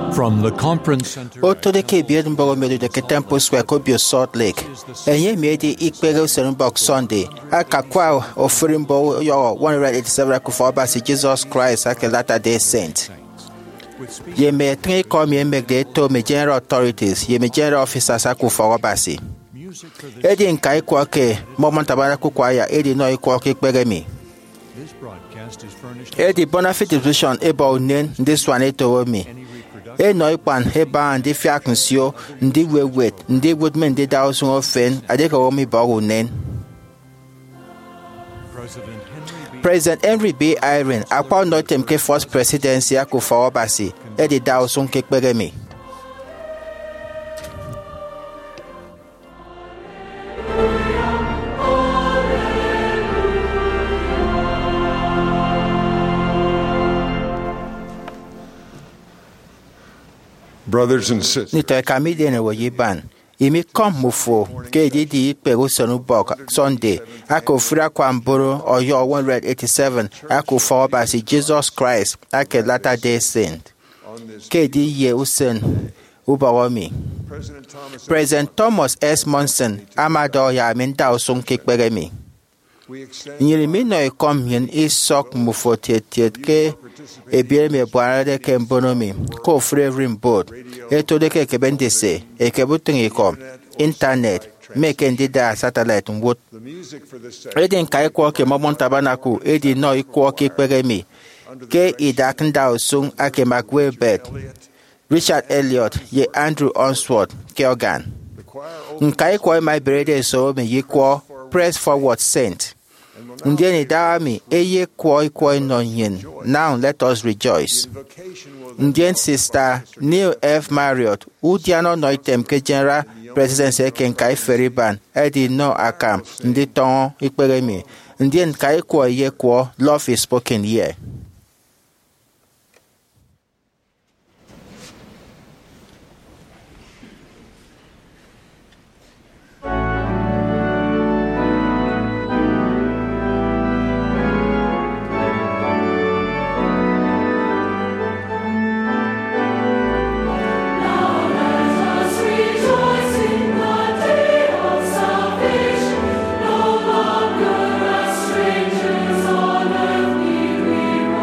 From the conference center Oto ke bied mbogo medu de Temple Square Kobio Salt Lake. Enye miedi ikpere Usenubok Sunday. Aka kwa ofiri mbo yo 187 kufa obasi Jesus Christ ake Latter-day Saint. Ye me three come ye make the to me general authorities, ye me general officers akufa obasi. Edi nkai kwa ke moment abana kukwaya edi no ikwa ke ikpere mi. Edi bonafide distribution eba unen this one eto me. No ipan heba and the fiakunsio, ndi wewet, ndi woodman de dawson ofen, adeka omi bagunen. President Henry B. Eyring, upon notem ke first presidency akufa obasi, edi dawson kekberemi. Brothers and sisters, Nito kamide ne woyiban. Imi kom mufo ke di Peru Usenubok Sunday ako fura kwa mburu oyo 187 ako fa obasi Jesus Christ ake Latter-day Saint. Ke di ye usen ubawomi. President Thomas S. Monson amado ya minda usun kekberemi. Nyirimi no ikom yin isok mufo tiet ke ebiere me bwana de ke mbonomi ko free board eto de ke kebendese e kebutin ikom internet make ndida satellite nwot edin kai ko ke momon tabanaku edi no iko ke pegemi ke idaknda usung ake McWebet Richard Elliot ye Andrew Onsworth ke organ nkai ko my brede so me yiko press forward sent. Ndieni dawami eye kwoi no yin. Now let us rejoice. Ndien sister Neil F. Marriott, udiano noitem ke general presidency ken kai feriban, edi no akam, ndi ton ikperemi. Ndien kai kwoi ye kwo, love is spoken here. Strangers on earth we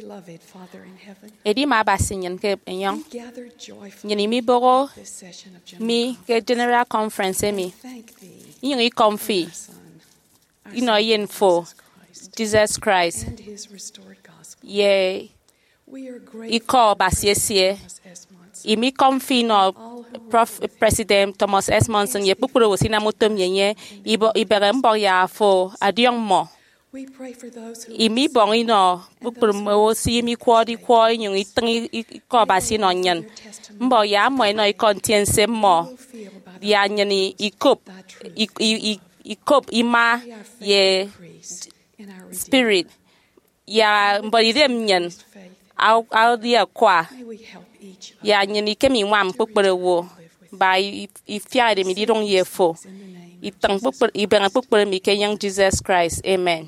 Beloved Father in heaven, edi ma basi nyen ke enyon we gather joyfully nyen mi bogo this session of mi General ke general conference mi Conference. Thank thee, yin i comfy our Son, our you know Savior yin for Jesus Christ, Jesus Christ and his restored gospel. ye We are i grateful call for basiesie Thomas S. Monson, i mi comfy no President Thomas S. Monson ye pukpuru wo sina motom yenye i bere mbo ya fo adiong mo we pray for those who i mi bong i no pukpuru mo si mi kwodi kwa yung i tangi i ko basi no nyen mbo ya mo no i kontiense mo will feel about ya nyen i kup thy truth. i kup i ma May our faith ye increase in our Redeemer. spirit ya mbo i dem nyen Faith. au dia kwa May we help each other ya nyen i kemi wam pukpuru wo ba i fia de mi di dong ye fo in the name i tang pukpuru i benga pukpuru mi ke yang Jesus Christ amen.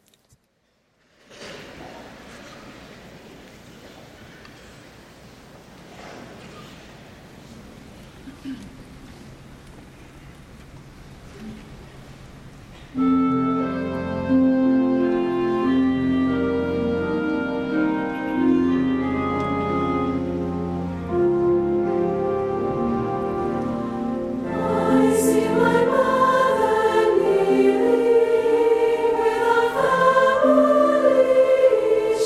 I see my mother kneeling with a family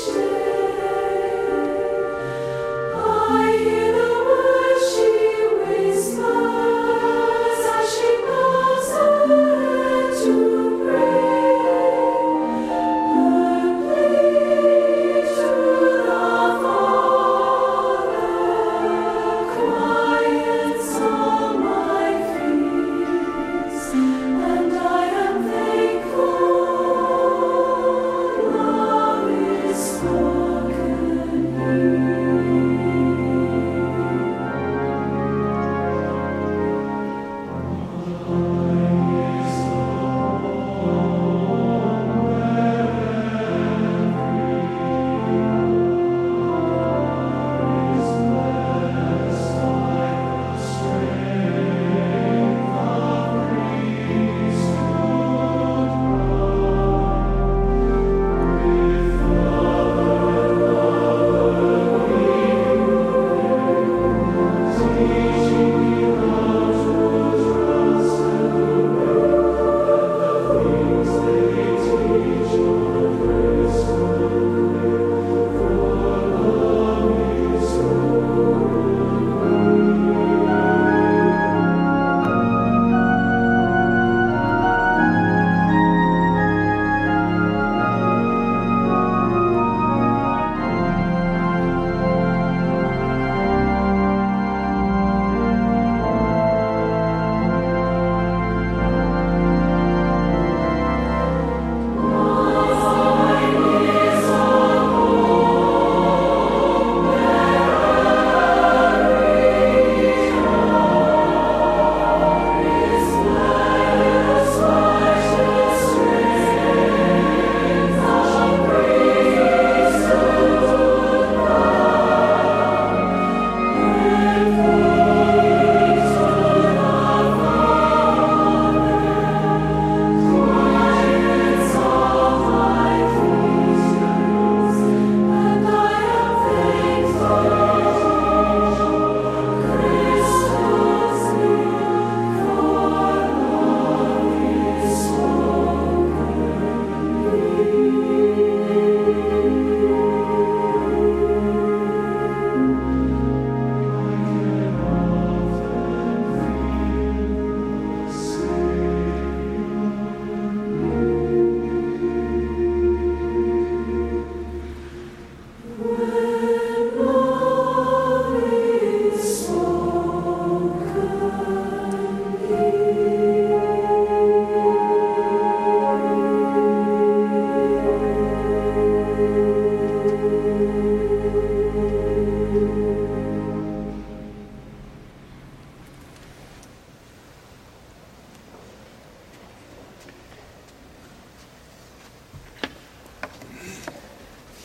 share. I hear the words she whispers.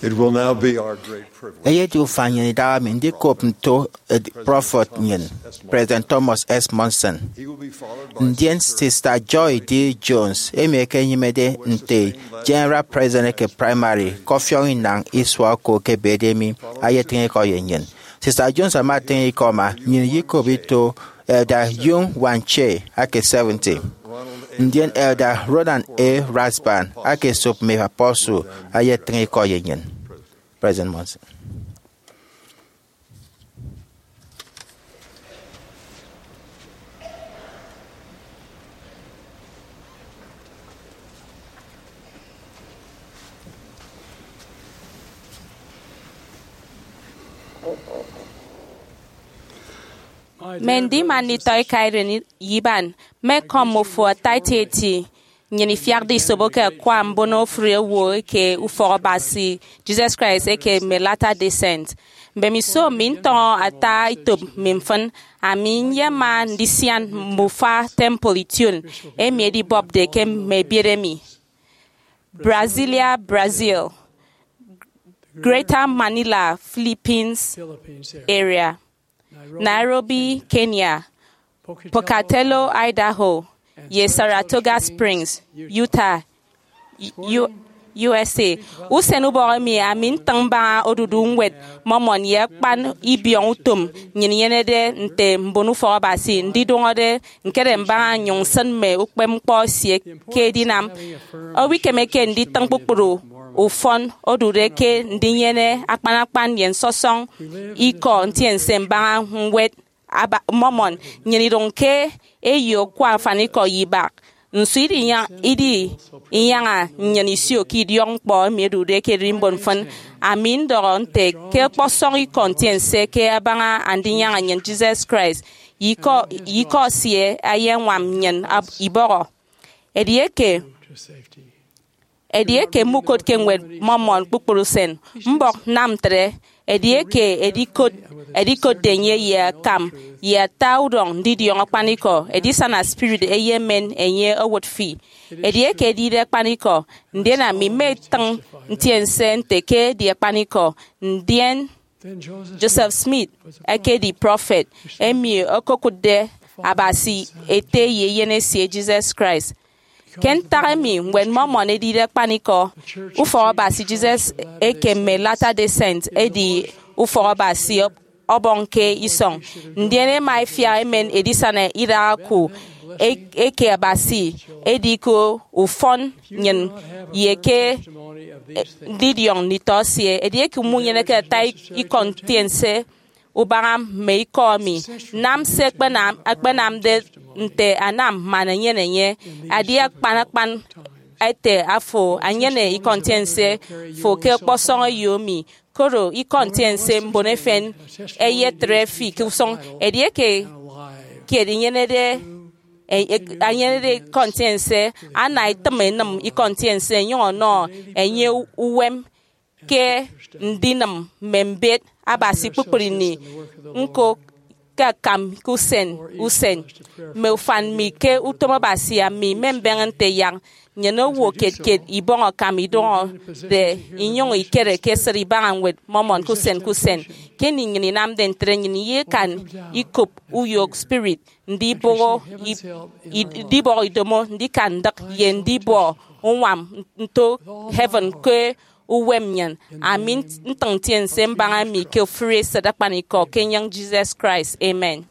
It will now be our great privilege. Eye di ufanya ni dawa mi ndi kop nto prophet nyen President Thomas S. Monson. He will be followed by Ndien Sister Joy D. Jones eme ke nyimede nte General President ke primary kofyo nang iswa ko ke bedemi aye tinge ko yen. Sister Jones ama tinge ko ma nyin yiko bito Elder Yung Wanche ake 70. Indian Elder Ronan A. Rasban ake sup me apostle aye tinge ko yen. President Monson. Mendi mani toy kairen yiban me komo fo taiteti nyini fiardi soboke kwa mbono frie wo ke uforo basi Jesus Christ ke me latter descent be mi so min ton ata itop mimfan amin yema ndisian mufa temple itun e mi di bob de ke me biremi Brasilia Brazil Greater Manila Philippines area Nairobi, Kenya, Pocatello, Idaho, Saratoga Springs, Utah, USA. Usenu borami amin tangba odudungwet momon ye pan ibion utum nyinyenede nte mbonu for basi ndidongode nkere mba nyonsen me ukpem kpo sie kedinam owi kemeke ndi tangpukpuru ufon odureke ndinyene akpanakpan yen sosong iko ntiense mba nwet aba momon nyinidonke eyo kwa faniko yibak nsiri yang idi yang nyanisio kidiong po medude ke rimbon fan amin doronte ke posong i contiense ke abanga andinyang nyen Jesus Christ yiko sie ayen wam nyen iboro edieke mukot kenwet momon pukpurusen mbok namtre edieke edikot denye ye kam ye taudong didiong paniko edisana spirit eyemen enye awot fi edieke dide paniko ndena mi metang ntiense nteke die paniko ndien Joseph Smith ake di prophet emi okokude abasi ete yeyene sie Jesus Christ Ken taremi when momon edide paniko ufo basi Jesus eke me latter descent edi ufo basi obonke isong ndiene mai fia emen edisane iraku eke abasi ediko ufon nyen yeke didion nitosie edieke munyene ke tai ikontiense ubara me ikomi nam sekbenam akbenam de nte anam manenyenye adia kpanakpan ete afo anyene ikontiense fo ke posong yomi koro ikontiense mbonefen eye trefi kusong edieke nyene de anyene de kontiense anai temenam ikontiense nyono enye uwem ke ndinam membet abasi pupulini nko kakam kusen me fan mi ke utoma basi ami membengante yang nyeno wo ket ibongo kam idon de inyon ikere kesri bangan wet momon kusen keni ngini nam den trengini ye kan ikop uyok spirit ndibo idomo ndikan dak yen dibo onwam nto heaven ke uwemnyan amin ntangtien sembanga mi ke free sadapaniko kenyang Jesus Christ amen.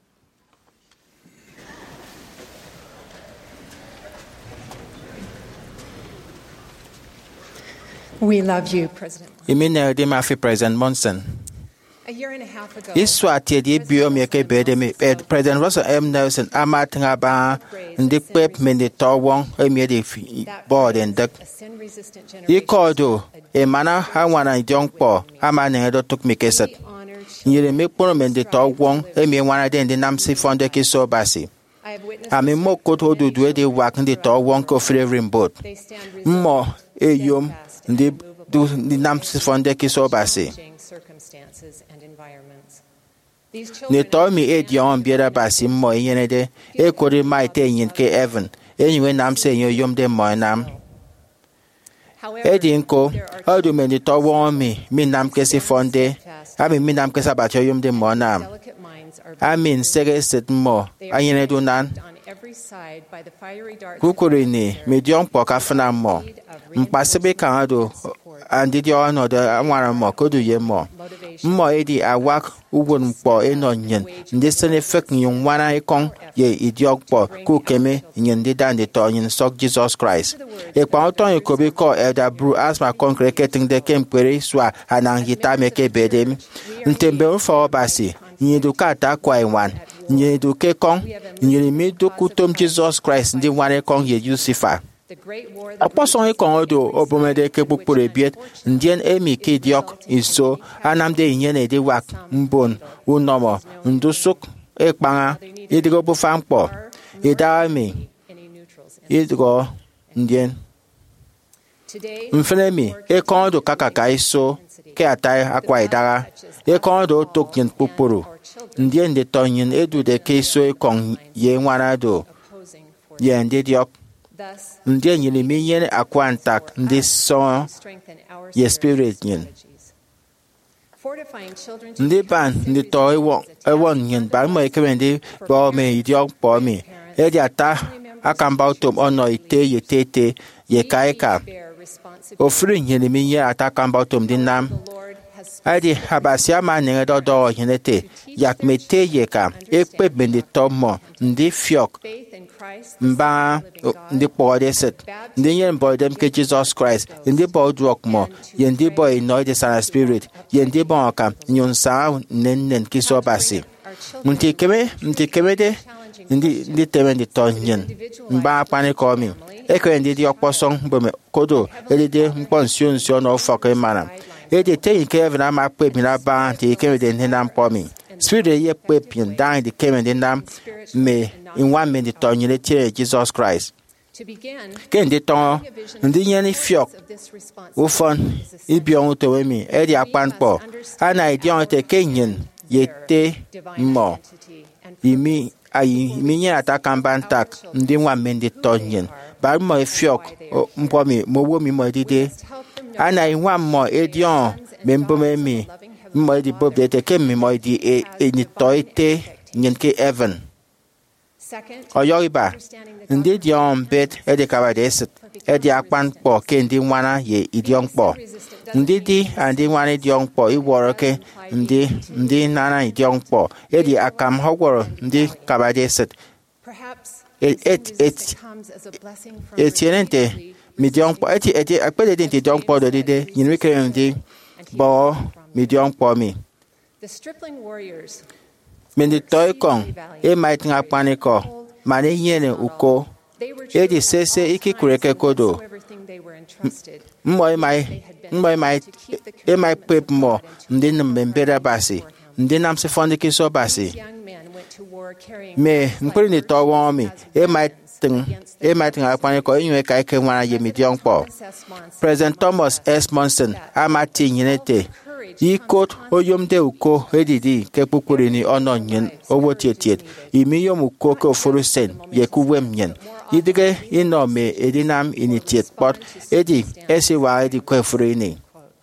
We love you, President. Imine de mafi President Monson. A year and a half ago, Iswa tie di bio mi ke bede mi President Russell M. Nelson amatanga ba ndi pep mende tawon emi de board and duck. a sin-resistant He generation, called e mana hawana jongpo amane do tuk mi keset. honored. Nyere mi kporo mende tawon emi wana de ndi namsi fonde ki so basi. I have witnessed Ami mo koto du du de wak ndi tawon ko flavoring board. they stand Mo eyom steadfast ndi and du immovable ndi namsi fonde ki so basi. challenging circumstances and environments. These Ne children to mi e dion biera basi mo yene de e kori mai te yin ke Evan. Enyiwe nam se yo yom de mo nam. edi nko odu me ni towo mi nam kesi fonde ami mi nam kesa ba choyum de monam Delicate minds are amin sege set mo anyene du nan on every side by the fiery darts kukuri ni medium po ka fana mo mpasibe kan do andi di ono de anwara mo kodu ye mo mo edi awak ugun po enonyen ndi sene fek nyun wana ikon ye idiok po ku keme nyen di dan de to nyen sok Jesus Christ e pa oton e kobi ko elder bru asma congregating de kempere swa anang hita meke bedem ntembe fo basi nyedu kata kwa iwan nyedu ke kon nyeri mi do kutom Jesus Christ ndi wana kon ye Lucifer the great war that akpọsọ ịkọ ọdụ obomede ke kpukpuru ebiet ndien emi ke diok iso anamde inye na ede wak mbon unomo ndusuk ekpanga idigo bufa mkpọ idami any neutrals in idigo ndien today mfenemi ịkọ ọdụ kakaka iso ke atai akwa idara ịkọ ọdụ tokyen kpukpuru ndien de tonyen edu de ke iso ịkọ ye nwanado opposing forces ye ndị diok thus ndien nyere mi nye akwa ntak ndị so strengthen our ye spirit nyen strategies. Fortifying children to ndị ban ndị tọ ewon nyen ban mo ekeme ndị bo me idiok po mi eji ata akamba utom ono ite ye tete ye kaika bear responsibility ofri nyen mi ye ata akamba utom din nam the Lord has adi habasia ma ne do do yenete yak mete ye ka ekpe bendi tomo ndị fiok faith in Christ mba ndị kpọọ de set ndị nye mbọ dem ke Jesus Christ ndị bọ drok mo ye ndị bọ ino de sana spirit ye ndị bọ ka nyon sa nen kiso basi nti keme de ndị teme ndị tonyen mba pani ko mi ekwe ndị dị okposong bome kodo edede mkponsio nsio no fọkọ mana ede te nke even ama pe bi na ba nti keme de ndị na mpo mi spirit ye pe pin dan di keme de nam me in one minute tonyen tie Jesus Christ to begin ke ndị tọ ndị nye ni fiok of this responsibility ufon ibion to mi edi akpan po ana idion te kenyen yete mo entity and imi ayi minye atakamban tak ndị nwa mendi tonyen ba mo fiok mpo mi mo wo mi mo dide help them know ana inwa mo edion membo mi mo di bob de te kem mo di ni toite nyen ke even second oyoiba ndị dion bet edi kabadesit edi akpan po ke ndị nwana ye idion po ndị di ndị nwana idion po iworo ke ndị nana idion po edi akam hogworo ndị kabadesit perhaps it comes as a blessing from etienente midion po eti akpede di idion po do dide yin wike ndị bo midion po mi the stripling warriors mindi toy kong e might nga paniko mane yene uko they were edi sese iki kureke kodo everything they were entrusted mmoy mai e mai pep mo ndị mbembere basi ndị nam se fondi kiso basi young men went to war carrying me mpiri ni towo mi e mai tinga paniko inwe ka ike nwara ye midion po President Thomas S. Monson amati nyinete ikot oyomde uko edidi ke pupuri ni ono nyen owo tietiet imiyom uko ke ofurusen ye kuwem nyen idige ino me edinam initiate pot edi esiwa edi kwe furini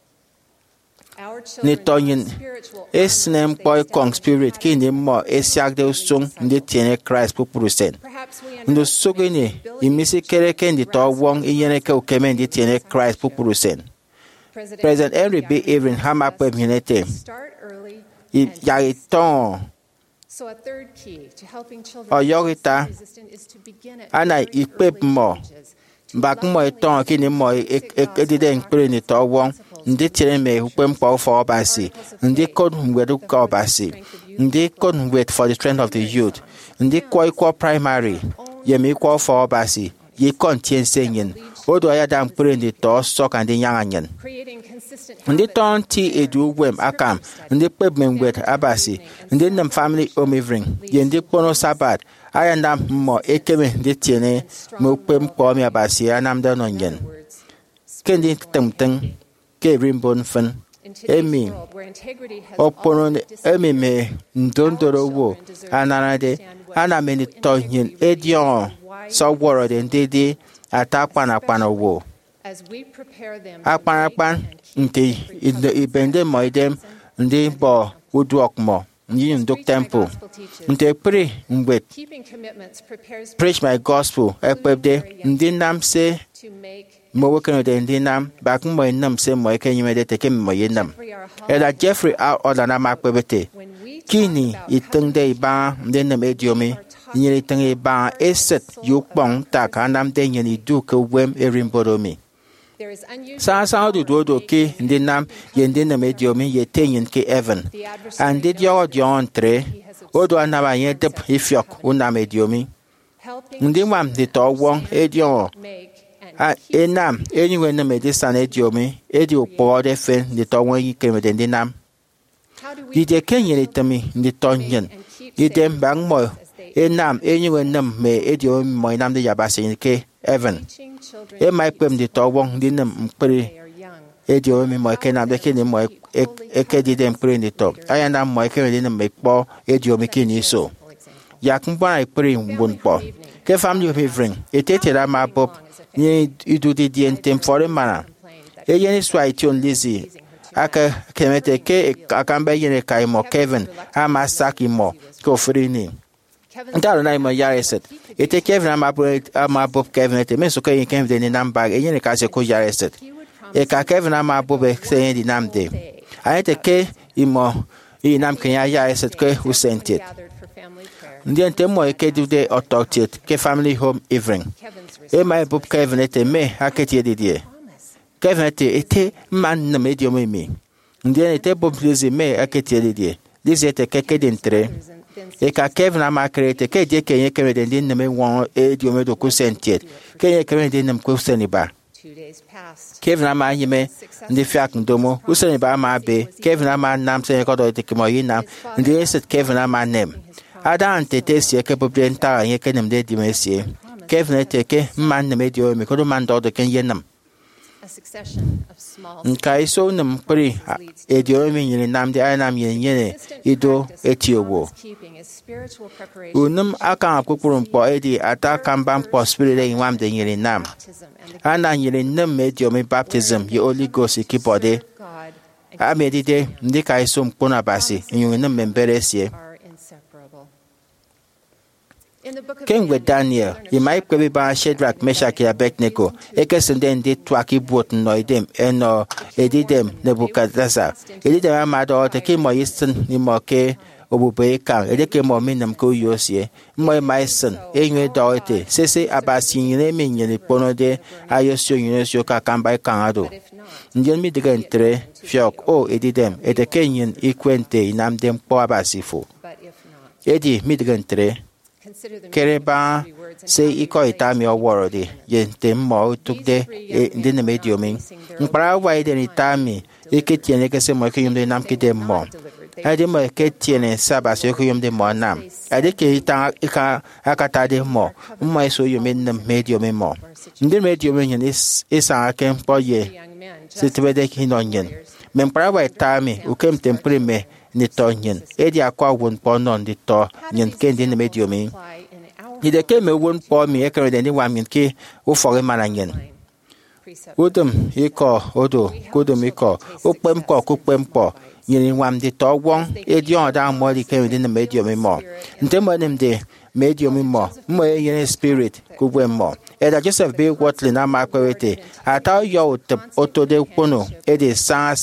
ni tonyin esnem boy kong spirit ki ni mo esiak de usung ndi tiene Christ pupurusen ndo sogene imisi kereke ndi to wong iyene ke ukeme ndi tiene Christ pupurusen President Henry B. Evelyn Hama Pemhinete start early yagiton so a third key to helping children oyorita resistant is to begin at ana ikpep mo bak mo eton kini mo edide nkpere ni to wong ndị tiere me ukpe mkpa ofe ọbasi ndị code ngwed ụka ọbasi ndị code ngwed for the strength of the youth ndị kwọ ikwo primary yem ikwo ofe ọbasi ye kontiense nyen odo ya da mkpere ndị to sọ ka ndị nyanga nyen creating consistent ndị tọn ti edu ugwem akam ndị kpebme ngwed abasi ndị nnem family omivring ye ndị kpono sabat aya na mmụọ ekeme ndị tiene ma ukpe mkpa ọmị abasi ya na mda nọ nyen ke ndị temtem ke rimbon fen emi opono emi me ndondoro wo anarade ana meni tonyin edion so woro de ndede atakpana kpana wo As we prepare them akparakpan nte ibe ndị mọ idem ndị bọ uduok mọ ndị nduk temple nte pri mgbe keeping commitments prepares preach my gospel ekpebde ndị nam se to make mo wekeno de ndị nam bak mo nam se mo ekenyi mede teke mo yenam eda Jeffrey a oda na makpebete when we kini itengde iba ndị nam ediomi nyere iteng iba eset yukpong tak anam de nyeni du ke wem erimboromi there is unusual Sa odo ke ndị nam ye ndị nam ediomi ye tenyin ke Evan andi dio diontre odo anaba ye dep ifiok unam ediomi helping ndị nwam dị tọwọ edio make and enam enyiwe nam edisan ediomi edi ukpo de fen dị tọwọ yi kemede ndị nam how do we dije kenyere tami ndị tọnyen dije mbang mo enam enyiwe nam me ediomi mo nam de yabase ke Evan teaching children e mai pem dị tọwọ ndị nam mpere they are young ediomi mo ke nam de ke ni mo eke dide mpere ndị tọ aya nam mo ke dị nam ekpo ediomi ke ni so for example yak mbana ipere mbunpo ke family of evening etetera ma bob ni idudi di entem fore mana eyeni swaition lizi aka kemete ke akambe yene kaimo Kevin ama saki mo ko frini ndalo na mo yareset ete Kevin ama bob Kevin ete meso ke yin Kevin ni namba eyeni ka se ko yareset e ka Kevin ama bob se yin di namde ayete ke imo inam kenya yareset ke usentet gathered for family prayer ndị ente mo eke dude authority ke family home evening Kevin's e mai bob Kevin ete me aketi edidie Kevin ete man na medio mimi ndị ete bob lizi me aketi edidie lizi ete keke dintre e ka Kevin ama krete ke je kenye kemede ndị nne me won edio medo kusentiet kenye kemede nne kuseniba 2 days passed Kevin ama yime ndị fiak ndomo useniba ama be Kevin ama nam se ko do ete kemo yinam ndị eset Kevin ama nem ada antete sie ke boble nta ye ke nem de dimesie Kevin eteke man nem edio me ko do man do de ken yenam a succession of small nka iso nem pri edio me nyine nam de anam yenye ido etiowo keeping is spiritual preparation unum aka akukuru mpo edi ata kamba mpo spirit e nwam de nyine nam baptism and the ana nyine nem edio me baptism ye Holy Ghost ikibode God amedide ndị ka iso mkpona basi nyune nem membere sie are inseparable. In the book of kemgbe Daniel ịma ikpebi ba Shadrach Meshach na Abednego ekesinde ndị twaki bot no idem eno edidem Nebukadnezar edidem amado oteke mo yisten ni mo ke obube kan edeke mo minam ko yosie mo maisen enwe doite sese abasi nyine menyele pono de ayosio nyosio ka kamba kanado if not, ndị mi diga entre fiok o edidem edeke nyin ikwente inamdem po abasifo but if not, edi mi diga entre consider the kereba three words and se how you iko pray itami oworo di ye temmo tukde ndi na mediomi mpara wa ide ni tami ike tiene ke se mo ke yumde nam ke demmo ade mo ke tiene saba se ko yumde mo nam ade ke ita ika akata de mo mo so yume nam mediomi mo ndi mediomi nyen isa ke mpo ye young men se just tebede kinonyen mempara wa tami ukem temprime ni tonyen edi akwa won ponon di to nyen ke ndi na mediomi apply in our ni de ke me won po mi e kere de ni wa min ke o fore mana nyen precept. odum iko odo kodum iko o pem ko ku pem po yin wam di to won e di on da mo di ke de na medium mo nte mo nem de medium mo mo e yin spirit ku bwe mo e da Joseph be Watley na ma kwete ata yo oto de pono e de sa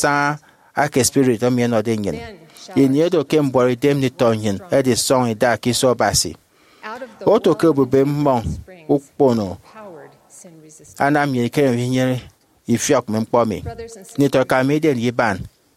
ake spirit o mi no de nyen yin yedo ke mbori dem ni tonyen e de song e da ki so basi Out of the oto ke bu be mo springs ukpono powered sin resistance. anam yin ke yin ifiok me mpo mi Brothers and ni sisters, to ka me de yiban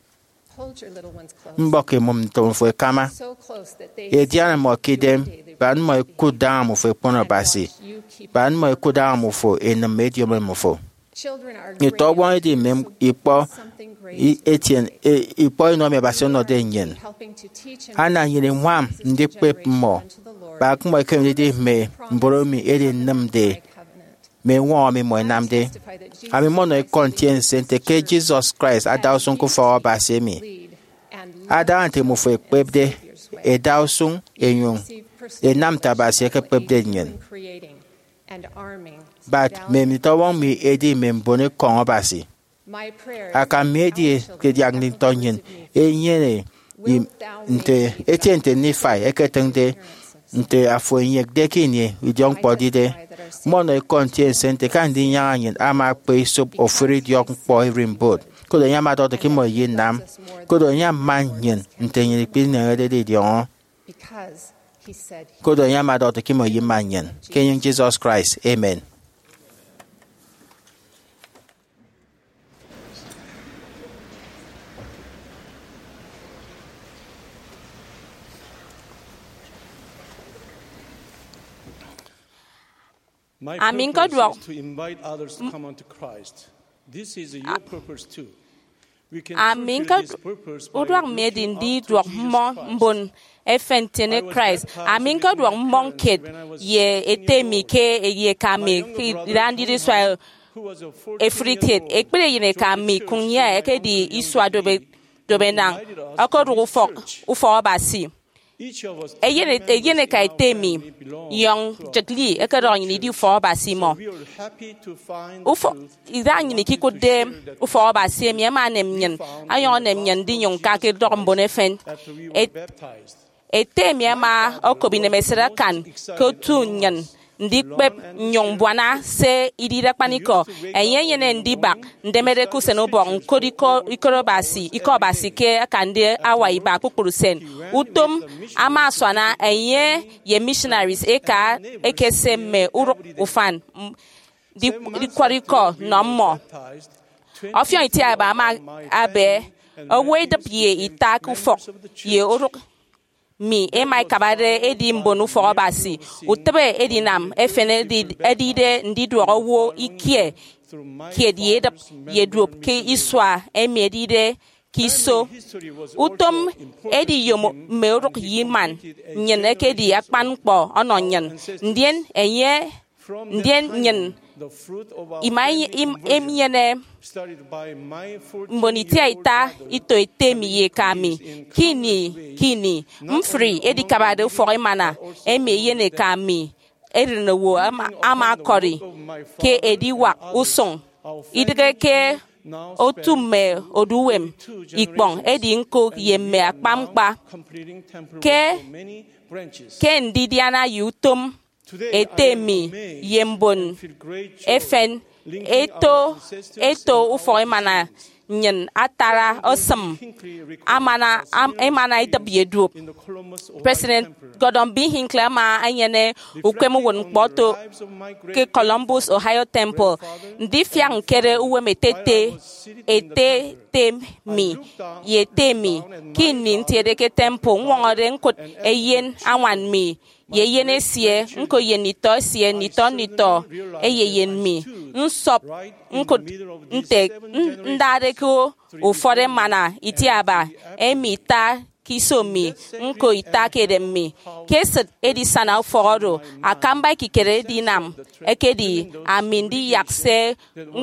hold your little ones close. mboke mum to fo kama So close that they e diana mo kidem ban mo ku dam fo pono basi you keep ban mo ku dam fo en medium mo fo children are ni great to won di mem ipo something great etien ipo no me basi no de nyen helping to teach and ana yin nwam ndi pep mo unto the Lord ba ku mo ke ndi me mboromi e de nam de covenant. me won mi mo nam de Testify that Jesus ami mo no contain sente ke Jesus Christ adawsun ku fo basi mi lead and ada ante mo fo pebde e dawsun enyun receive personal e nam tabasi ke pebde nyen creating and arming. but mem to won mi edi mem bone kon obasi My prayer aka mi di ke diak ni tonyin enyere nte etiente ni fai eketende nte afo yek dekini idong podide mono kontien sente kandi nyanyin ama pe sub ofri diok po rimbot kodo nyama do ke mo yinam kodo nyam manyin nte nyi pin na de dion because he said he kodo nyama do ke mo yimanyin ken Jesus Christ amen. My Amin purpose ka duwag. is to invite others to come unto Christ. This is your purpose too. We can Amin fulfill ka this purpose by udwag looking medin di up to duwag Jesus mon Christ. mbon efentene Christ. Amin ka duwag mon kid ye etemi ke ye kami randi di swa Who was a 14-year-old efrited ekpele yine kami kunya eke di iswa dobe nang akodu ufo basi. Each of us Eyene ka etemi young jetli eke do yini di ufo basi mo. we are happy to find Ufo idang ni ki kude ufo ba se mi ma nem nyen ayon nem nyen di nyon ka ke do mbone fen after we were baptized. ete mi ma okobi ne mesera kan ko tu nyen ndi pep nyon bwana se idira paniko enyen yen ndi bak ndemere ku seno bon kodiko ikorobasi ikobasi ke kande awa iba kukuru sen utom ama swana enye ye missionaries eka ekese me uro ufan di kwariko no mo Baptized, ofion iti aba ma abe owe de pie itaku fo ye uro mi e mai kabare edi mbonu fo basi utebe edi nam efene edi de ndi do wo ikie through my kie di ed ye drop ke iswa emi edi de kiso utom edi yomo meuruk yiman nyen eke di akpan kpo ono nyen ndien enye ndien nyen the fruit of our imai emyene started by my 14 mbonitia ita ito etemi ye kami kini mfri edi kabade fo mana emi yene kami erina wo ama kori ke edi wa uson idige ke otume oduwem ikpon edi nko yemme akpamkpa completing temple ke for many branches. ke ndidiana yutom etemi yembon Feel great joy efen eto ufo mana nyen atara osem amana itabie drup in the Columbus Ohio President temple. Gordon B. Hinckley ma anyene ukwemu won kpoto Lives of my great ke Columbus Ohio Temple ndi fia nkere uwe metete ete temi ye temi kini ntiede ke temple nwongore nkot eyen awan mi ye yene sie nko ye nito eye yen mi nsop nkot nte ndare ko ụfọdụ mana itiaba emita kisomi nko ita kedemi keset edisana foro akamba kikere dinam ekedi amindi yakse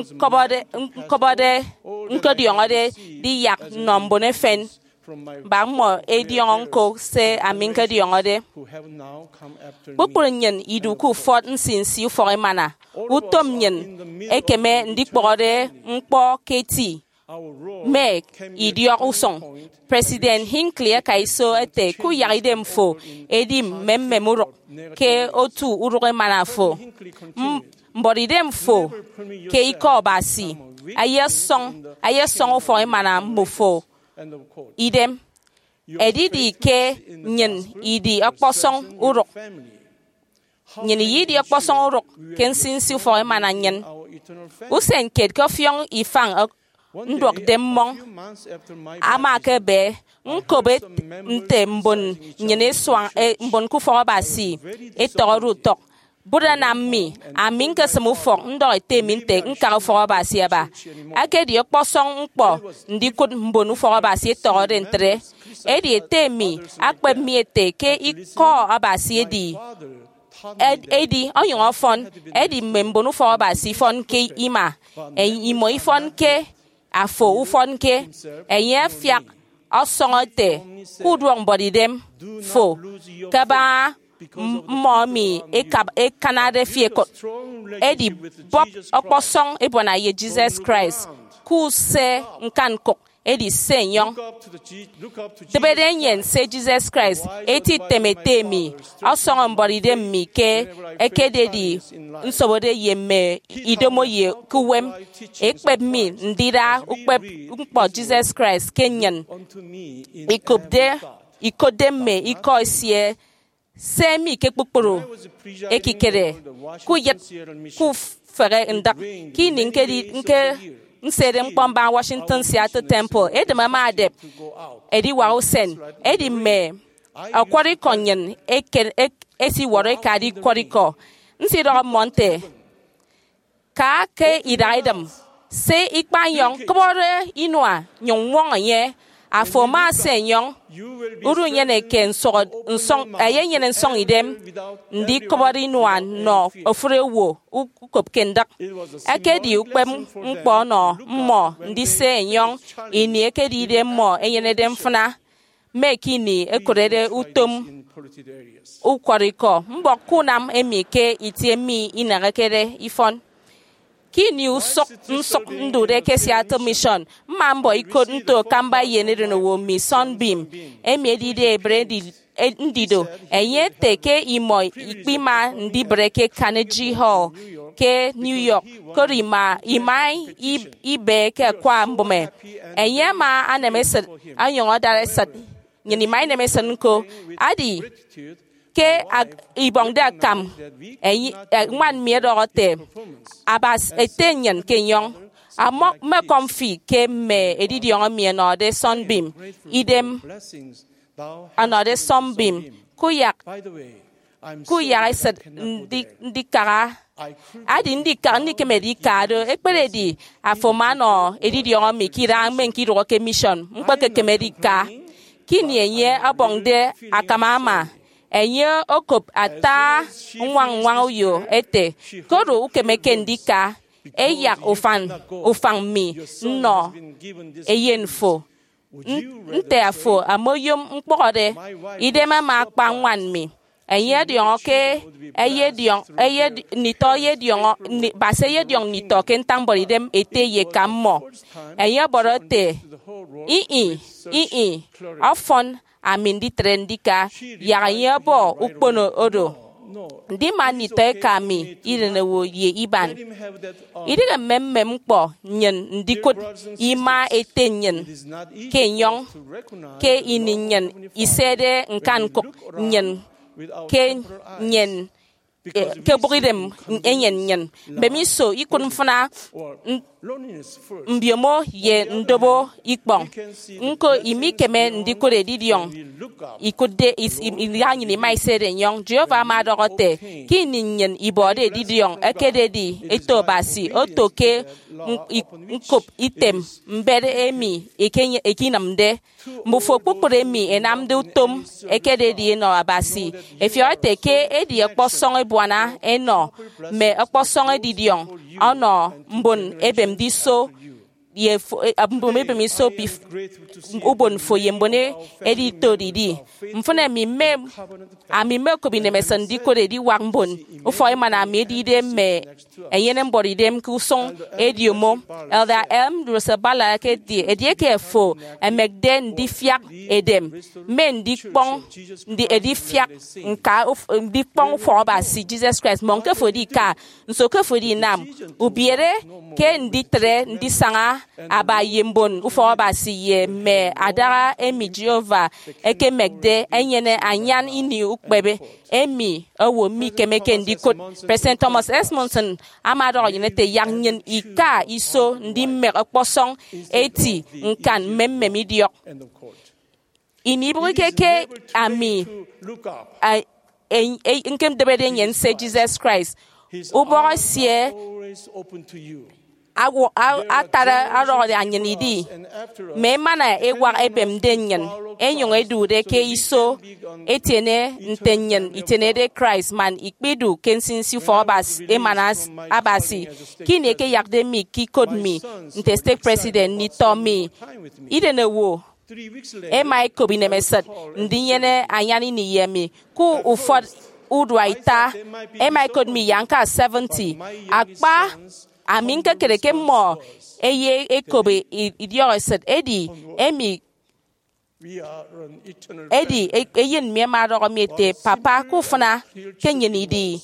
nkobode nkodi ongode di yak nombone fen from my bangmo edionko se aminka di ongode who have now come after me. bukpuru nyen iduku fort nsinsi foro mana utom nyen ekeme ndikpode mkpo keti Our role Meg can be idiok usong President Hinckley kaiso ete ku yaidem fo edim memmemuro ke otu uruge manafo mboridem fo ke ikobasi ayesong fo mana mufo end of quote. idem edidi ke nyen idi akposong uruk Family. nyen yidi akposong uruk kensinsi fo mana nyen Our eternal family. usen ket ko fiong ifang ndok dem mong Few months after my ama ke be nkobe nte mbon nyene swang mbon ku fo basi etoru tok buda na mi amin ke semu fo ndo ete minte nka fo basi aba ake di okposong nkpo ndi kud mbon fo basi etoru entre edi ete mi akpe mi ete ke iko abasi edi edi onyo ofon edi mbon fo basi fon ke ima imo ifon ke afo ufon ke enye fiak osongote kudwong body dem fo kaba mmụọ mi ekanade fie ko edi bok okposong ebona ye Jesus Christ ku se nkan ko edi senyong tebede nyen se Jesus Christ eti temetemi osong mboride mi ke ekededi nsobode ye me idomo ye kuwem ekpeb mi ndira ukpeb mkpo Jesus Christ kenyen ikodeme ikosie semi ke kpukpuru ekikere ku yet ku fere ndak ki ninkedi nke nsere mkpomba Washington Seattle Temple edema madep edi wausen edi me akwari konyen esi wore kadi koriko nsiro monte ka ke idaidam se ikpanyong kbore inwa nyongwong ye afoma senyong uru nyene ke nsong ayenye nsong idem ndi kobori nwa no ofrewo ukop kendak akedi ukpem mkpo no mmo ndi senyong ini ekedi idem mo enyene dem funa mekini ekorede utom ukwariko mbokunam emike itiemi inarekere ifon kini usok ndure ke Seattle Mission mambo iko nto kamba yenere no wo mi Sunbeam emedide bredi ndido enye teke imo ikpima ndi breke Carnegie Hall ke New York korima imai ibe ke kwa mbome enye ma anemese anyongo dare sat nyini mai nemese nko adi ke ibongda kam ngwan miedote abas etenyen kenyong amok me comfy ke me edidiong mie no de Sunbeam idem another Sunbeam kuyak set ndikara adi ndika ndike medikado ekperedi afomano edidiong mi kira menkiro ke mission mpake ke medika kini enye abongde akamama enye okop ata nwang yo ete koru ukemeke ndika eyak ufang mi no eyenfo nte afo amoyom mkpode idema ma akpa nwan mi enye dion ke eye nito ye dion base ye dion nito ke ntambor idem ete ye kammo enye borote afon amindi trendika ya bo ukpono odo ndi manite kami irene wo ye iban idiga memmem kpo nyen ndikot ima etenyen kenyong ke ininyen isede nkan kok nyen ke nyen ke buridem enyen bemiso ikun funa mbiomo ye ndobo ikpong nko imikeme ndikore didion ikude yanyi ni maisere nyong Jehovah madogote kininyen ibode didion ekededi etobasi otoke nkop item mbere emi ekinamde mufo kpukpure mi enamde utom ekededi no abasi efiote ke edi ekposong ebuana eno me ekposong didion ono mbon ebem diso ye mbome be mi so bi ubon fo yembone edito didi mfuna mi me ko bi ne mesandi ko de di wambon o fo e mana me di de me eyene mbori dem ku son ediomo elder rosabala ke di edie ke fo emegden di fiak edem men di pon di edi fiak nka di pon fo ba si Jesus Christ mon ke fo di ka nso ke fo di nam ubiere ke ndi tre ndi sanga aba yembon ufo ba si ye me adara emi Jehovah eke megde enyene anyan ini ukbebe emi owo mi kemeke ndi kot President Thomas S. Monson amado yinete yanyen ika iso ndi me okposong eti nkan memme midiok ini brukeke ami nkem debede nyen se Jesus Christ uboro sie atara arode anyenidi me mana ewa ebem denyen enyong edude ke iso etene ntenyen itene de Christ man ikpedu kensinsi for bas emanas abasi kini ke yakde mi ki code mi nte state president ni Tommy idene wo e mai ko bi nemesat ndinyene anyani ni yemi ku ufod udwaita emai kod mi yanka 70 akpa amin ka kere ke mo eye ekobe idioset edi emi We are an eternal edi eyin mi ma ro mi te papa ku funa kenyin idi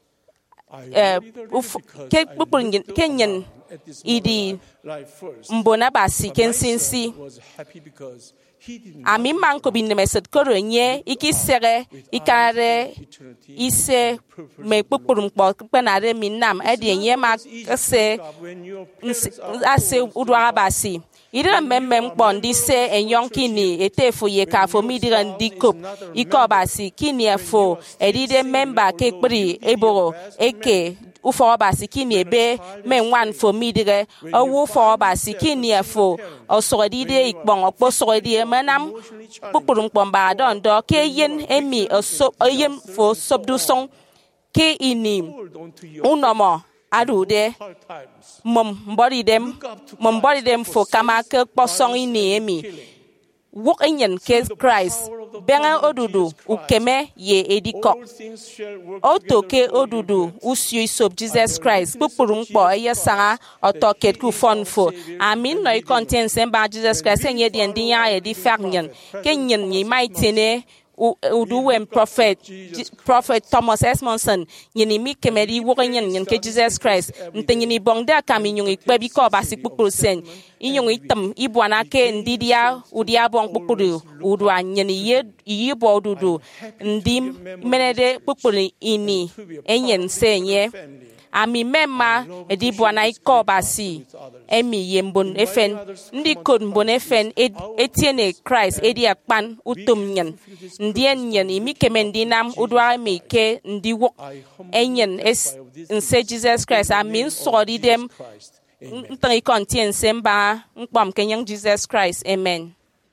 ke pupun kenyin idi mbona basi kensinsi was happy because he didn't ami man ko bin meset ko nye ikisere ikare ise me pupurum kpo penare minam edi nye ma se when your ase udwa basi idira mmemme mkpọ ndị se enyon kini etefu ye ka fo midira ndị kop iko basi kini efo edide memba ke kpri eboro eke ufo basi kini ebe menwan fo midire owu fo basi kini efo osoro dide ikpon okpo soro die manam pupurum kpọ mba don do ke yen emi oyem fo sobdu song ke ini unomo adude times. mum body them for kama ke posong ini emi wok enyen ke Christ benga odudu ukeme ye ediko All things shall work oto ke odudu usio isop Jesus Christ pupurum kpo eye sanga otoket ku fonfo amin no content semba Jesus Christ enye di ndiya e di fernyen kenyen ni maitene uduwem prophet Thomas Esmonson yini mi kemedi wogenyen nyen ke Jesus Christ ntenyini bongda kaminyung ikpebi ko basi kpukuru sen inyung itam ibwana ke ndidia udia bong kpukuru udwa nyeni ye yibo dudu ndim menede kpukuru ini enyen senye ami memma edi bwana iko basi emi yembon efen ndi kod mbon efen etiene Christ edi akpan utumnyen ndien nyen imi kemendi nam udwa mi ke ndi wok enyen es nse Jesus Christ amin sodi dem ntangi kontien semba nkpam kenyang Jesus Christ amen.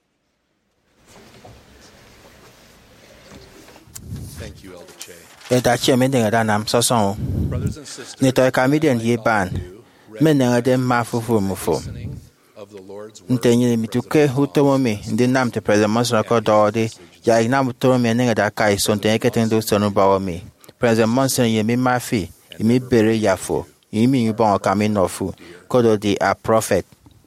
Thank you, Elder Che. da che men de da nam so so Brothers and sisters, ni to ka mi den ye ban men na de ma fu fu mu fu listening of the Lord's word, ntenye mi tu ke hu to mo mi ndi nam te president mo so ko do de ya ina mu to mi ne da kai so ntenye ke ten do so no ba wo mi president mo so ye mi ma fi mi bere ya fo mi yu bon ka mi no fu ko do di a prophet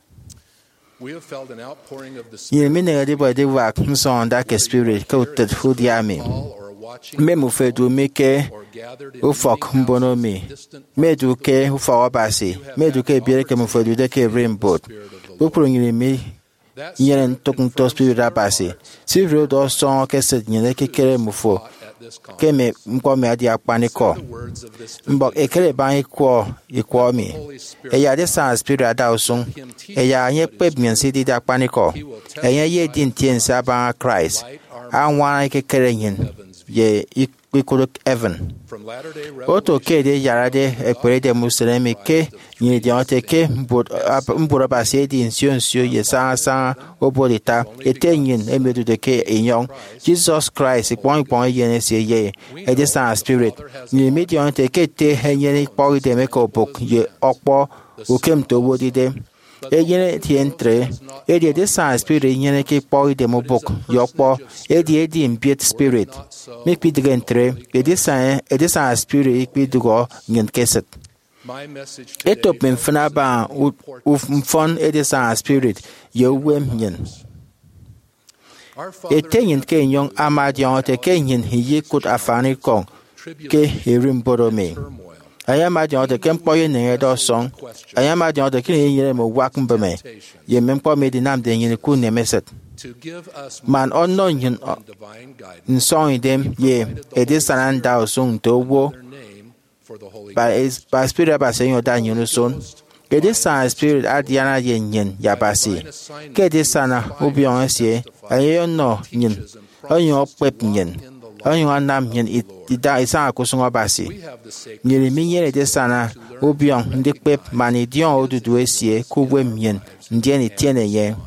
we have felt an outpouring of the ye Spirit mi ne de bo de wa so on da ke spirit ko te fu di ami all or watching me mu fe du mi ke or gathered in ufok meeting mbono houses mi distant medu ke ufa basi medu ke biere ke mu fedu de ke rainbow pupuru nyiri mi that nyere tokun to spirit basi si vro do son ke se nyere ke kere mu fo at this conference. ke me mko me adi apani ko The words of this mbok ekere ban ikwo mi e ya de san spirit ada osun e ya anye pe mi si di apani ko e ya ye din tien sa ban Christ anwa ke kere yin ye ikuru heaven from Latter-day oto ke de yara de ekpere de muslimi ke ni de ote ke mburo ba se di nsio ye sa obolita etenyin emedu de ke enyon Jesus Christ pon ye ne se ye e de sa spirit ni medion te ke te henye ni po de me ko bok ye opo okem to wodi de eyene tientre edi de sa spirit yene ke po de mo bok yo po edi impiet spirit make be the entre edi sa spirit be dugo nyen keset my message today etop men fana ba u fon edi sa spirit yo wem nyen our Father etenyin ke nyong amadion te ke nyen hiye kut afani kong ke herim borome turmoil ayama de de kem poye ne do song ayama de de kin yere mo wak mbeme ye mem po me di nam de yin ku ne meset to give us man onno yin divine guidance in song dem ye e de sanan da song to wo their name for the Holy by spirit ba se yo da yin son ke de san spirit adiana yen yin ya basi ke de sana obi on se ayo no yin ayo pep yin ayo anam yin ida isa ko so basi we have the sacred nyere mi nyere de sana obion ndi pep mani dion odudu esie ku wemien ndi ni tiene ye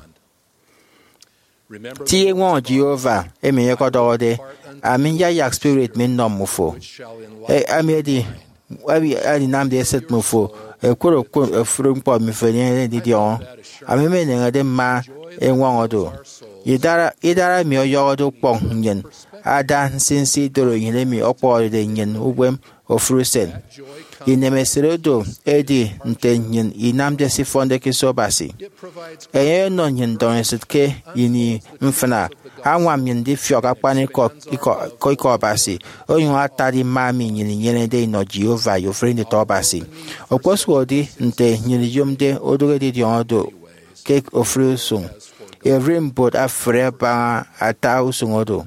remember tie won Jehovah emi ye kodode amin ya yak spirit min no mufo shall in amedi abi ali nam de set mufo kuro frum po mi fenye di dion amin me ne de ma won odo idara mi oyo odo pon nyen ada nsinsi doro nyere mi okpo de nyen ugwem ofrusen inemeseredo edi nte nyen inamde sifonde kisobasi eye no nyen don sitke ini mfana anwa min di fioga pani ko basi oyun atari mami nyen nyene de no Jehovah yo friend to basi okoswodi nte nyen yomde odoge di odo ke ofrusun every bod afre ba ata usungodo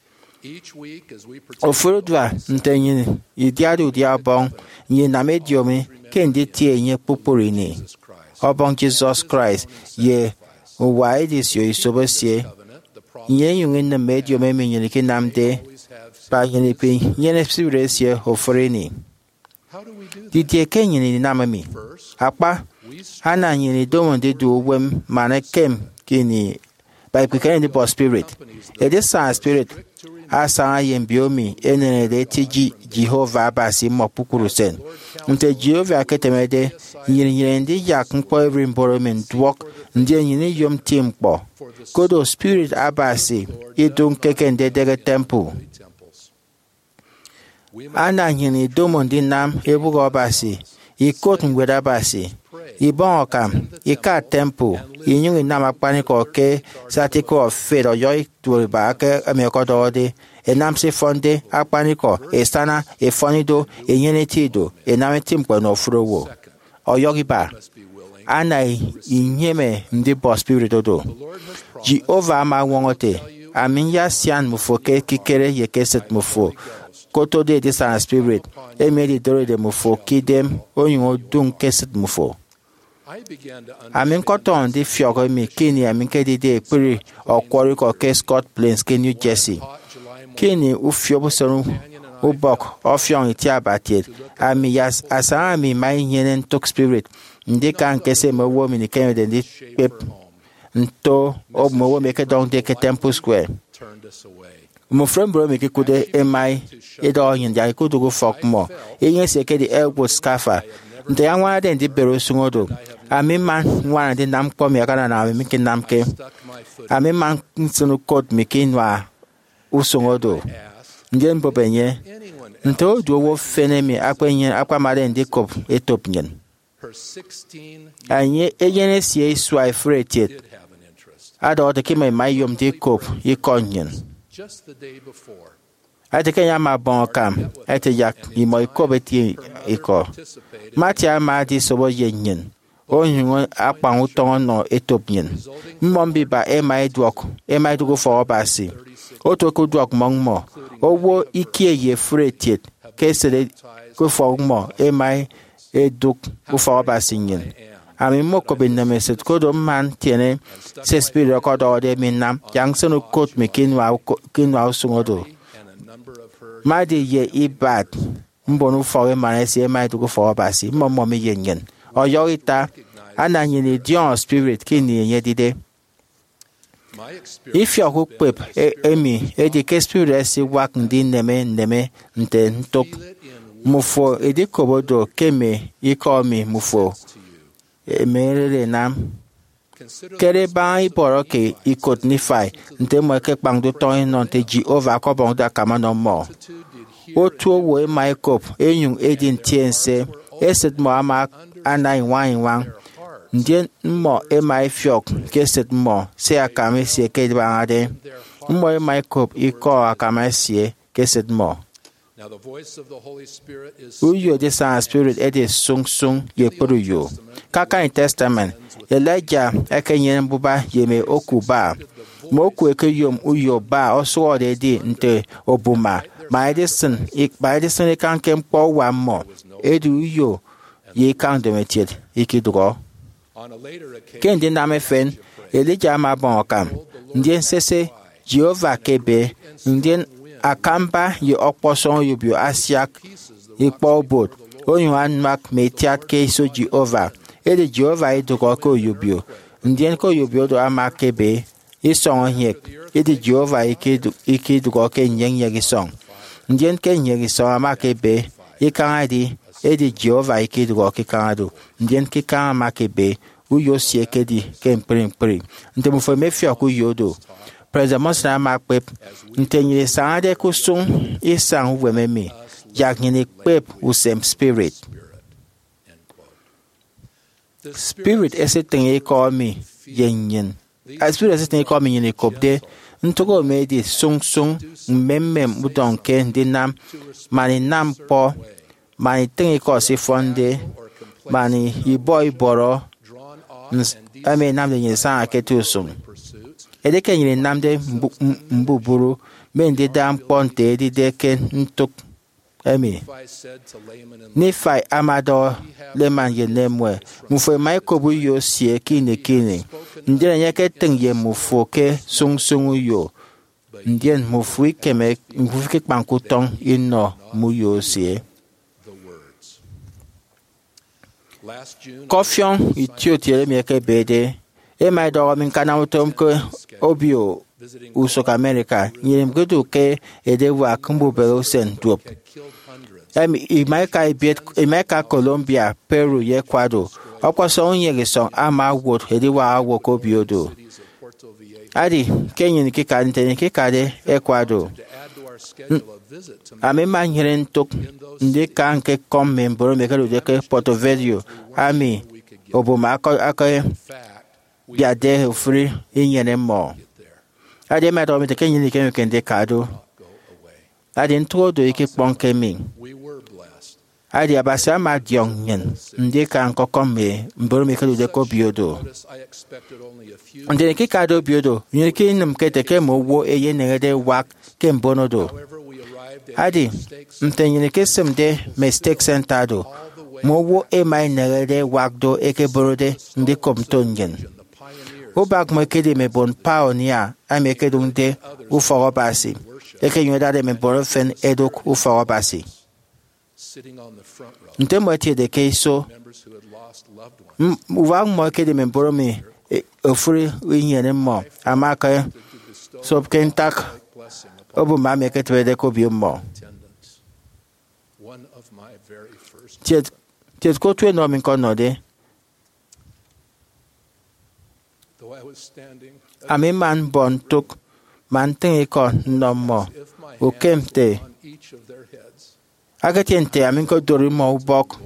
ofurudwa ntenyin idiadu diabon yin na medium kendi tie yin pupurini obon Jesus Christ ye why this yo isobosie yin yung na medium menyin ke namde pa yin pe yin spiresie ofurini didie kenyin ni namami apa ana yin do de do wem manakem kini by picking the spirit it is a spirit asa yen biomi enene de tiji Jehovah basi mo pukuru sen nte Jehovah ketemede yin ndi yak npo every environment work ndi yin yom timpo kodo spirit abasi idun kekende de temple ana yin domo ndi nam ebugo basi ikot ngweda basi ibon okam ika temple inyung inama paniko ke satiko fedo yoy tuba ke amekodo de enam se fonde apaniko estana e fonido e yenetido ename timpo no frowo oyogiba ana inyeme ndi bo spirit do Jehovah ma wongote aminya sian mufoke kikere yekeset mufo koto de disa spirit emedi dore de mufo kidem oyun odun keset mufo amin koton di fiogo mi kini amin kedi de piri okwori ko ke Scott Plains ke New Jersey kini ufiobo sonu ubok ofion iti abated ami yas asami mai yenen tok spirit ndika nkese mewo mi ni kenyo de ndi pep nto o mewo me ke don de ke Temple Square mo friend bro me ke kude emai edo yin ja kudu go fok mo eyen se ke di elbow scarfa nte ya nwa de ndi bero sungodo ami man nwa de nam kpo me kana na mi ke nam ke ami man sunu code me ke nwa usungodo ngen bobenye nte o do wo fene mi akwenye akwamare ndi kop etopnyen anye eyene sie swai fretet ado de ke mai yom de kop ikonyen ate kenya ma bon kam ate yak ni mo ikobeti iko matia ma di sobo yenyen onyu apa uton no etopnyen mmombi ba emai dugo for basi oto ko duok mongmo owo ikie ye fretet kesele ko for mo emai eduk ko for basi nyen ami mo ko bename set ko do man tiene se spirit ko do de minam yang sunu kot me kinwa sungodo madi ye ibad mbonu for manesi emai dugo for basi mo me yenyen oyorita ananyi ni dion spirit kini ye dide if you go pep emi edike spirit si wak ndi neme nte ntop mufo edikobodo keme ikomi mufo emerere nam kere ba iporo ke ikot nifai nte mo ke pangdo ton non te Jehovah ko bon da kama no mo otu wo mai kop enyun edin tiense eset mo ama anai wan ndien mo emai fiok keset mo se akame se ke bangade mo emai kop iko akame se keset mo uyo de sa spirit ede sung ye poruyo kaka in testament Elijah ekenyen buba yeme okuba moku ekeyom uyo ba oso de di nte obuma maidison kan kem po wa mo edu uyo ye kan de metit ikidugo kendi na mefen Elijah ma bon kam ndien sese Jehovah kebe ndien akamba ye okposon yobio asiak ikpo bot oyun mak metiat ke so Jehovah ede Jehovah idugo ko yobio ndien ko yobio do amakebe isong yek ede Jehovah ikidugo ke nyen yegisong ndien ke nyegisong amakebe ikangadi ede Jehovah ikidugo ke kangado ndien ke kanga makebe uyo siekedi ke mprim ndemufo mefia ku yodo President Monson ma pep ntenyere sang de kusung isang wememi jak nyini pep usem spirit. Spirit esiting call me yen. Spirit esiting call me yen kopde ntogo me di sung memem udonke di nam mani nam po mani tingi ko si fonde mani iboy boro ame nam de yen sang aketusum. Edeke nyere namde mbuburu mende dam ponte di deke ntuk emi nifai amado leman ye nemwe mufwe mai kobu yo sie kine ndire nyeke teng ye mufo ke sung yo ndien mufwi keme mufwi pankutong ino mu yo sie Kofyon itio tiele mieke bede e mai do min kana utom ko obio usok America nyem gudu ke ede wa kumbu belo sen duop Imeka Colombia Peru ye Ecuador okwaso onye gesong ama wot ede wa awo ko biodo adi Kenya ni kika ntene kika de Ecuador ame manyere ntok ndi ka nke kom membro mekalo de ke Porto Velho ami oboma aka ya de free inyere mo adi ma do mi te Kenya ni kende kado adi ntodo ike ponke mi adi abasa ma diongyen ndi ka nkoko me mboro mekalo de ko biodo ndi ke kado biodo ni ke nim ke te ke mo wo eye negede wak ke mbono do adi mtenyene ke semde mistake sentado mo wo e mai negede wak do eke borode ndi komtonyen Ubak mo kede me bon paonia ame kedunde uforobasi eke yodade me borofen edok uforobasi ntemo tie de keiso uwang mo kede me boromi ofuri winyene mo amaka sob kentak obu mame ketwede ko bi mo tiet ko twe no min konode Ame man bon tuk man tingi ko nomo ukemte agatiente amin ko dori mo bok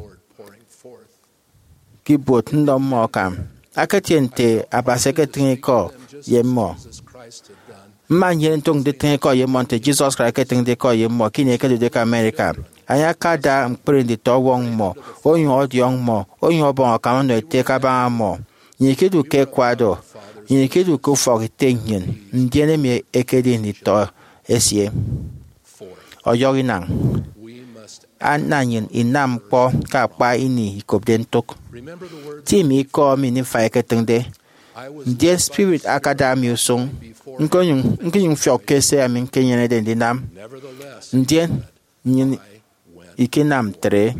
kibot nomo kam agatiente abaseke tingi ko yemo man yen tung de tingi ko yemo te Jesus Christ ke tingi ko yemo kine ke de America anya kada mprindi to wong mo onyo odiong mo onyo bon kam no te ka ba mo Nyekedu ke kwado, nyekedu ko foritenyen, ndiene mi ekedi ni to esie. Oyoginang. Ananyen inam po kapa ini ikobdentok. Timi ko mini faiketende. Ndien spirit akadami usung. Nkonyung fiokese amin kenyene dendinam. Ndien nyen ikinam tre.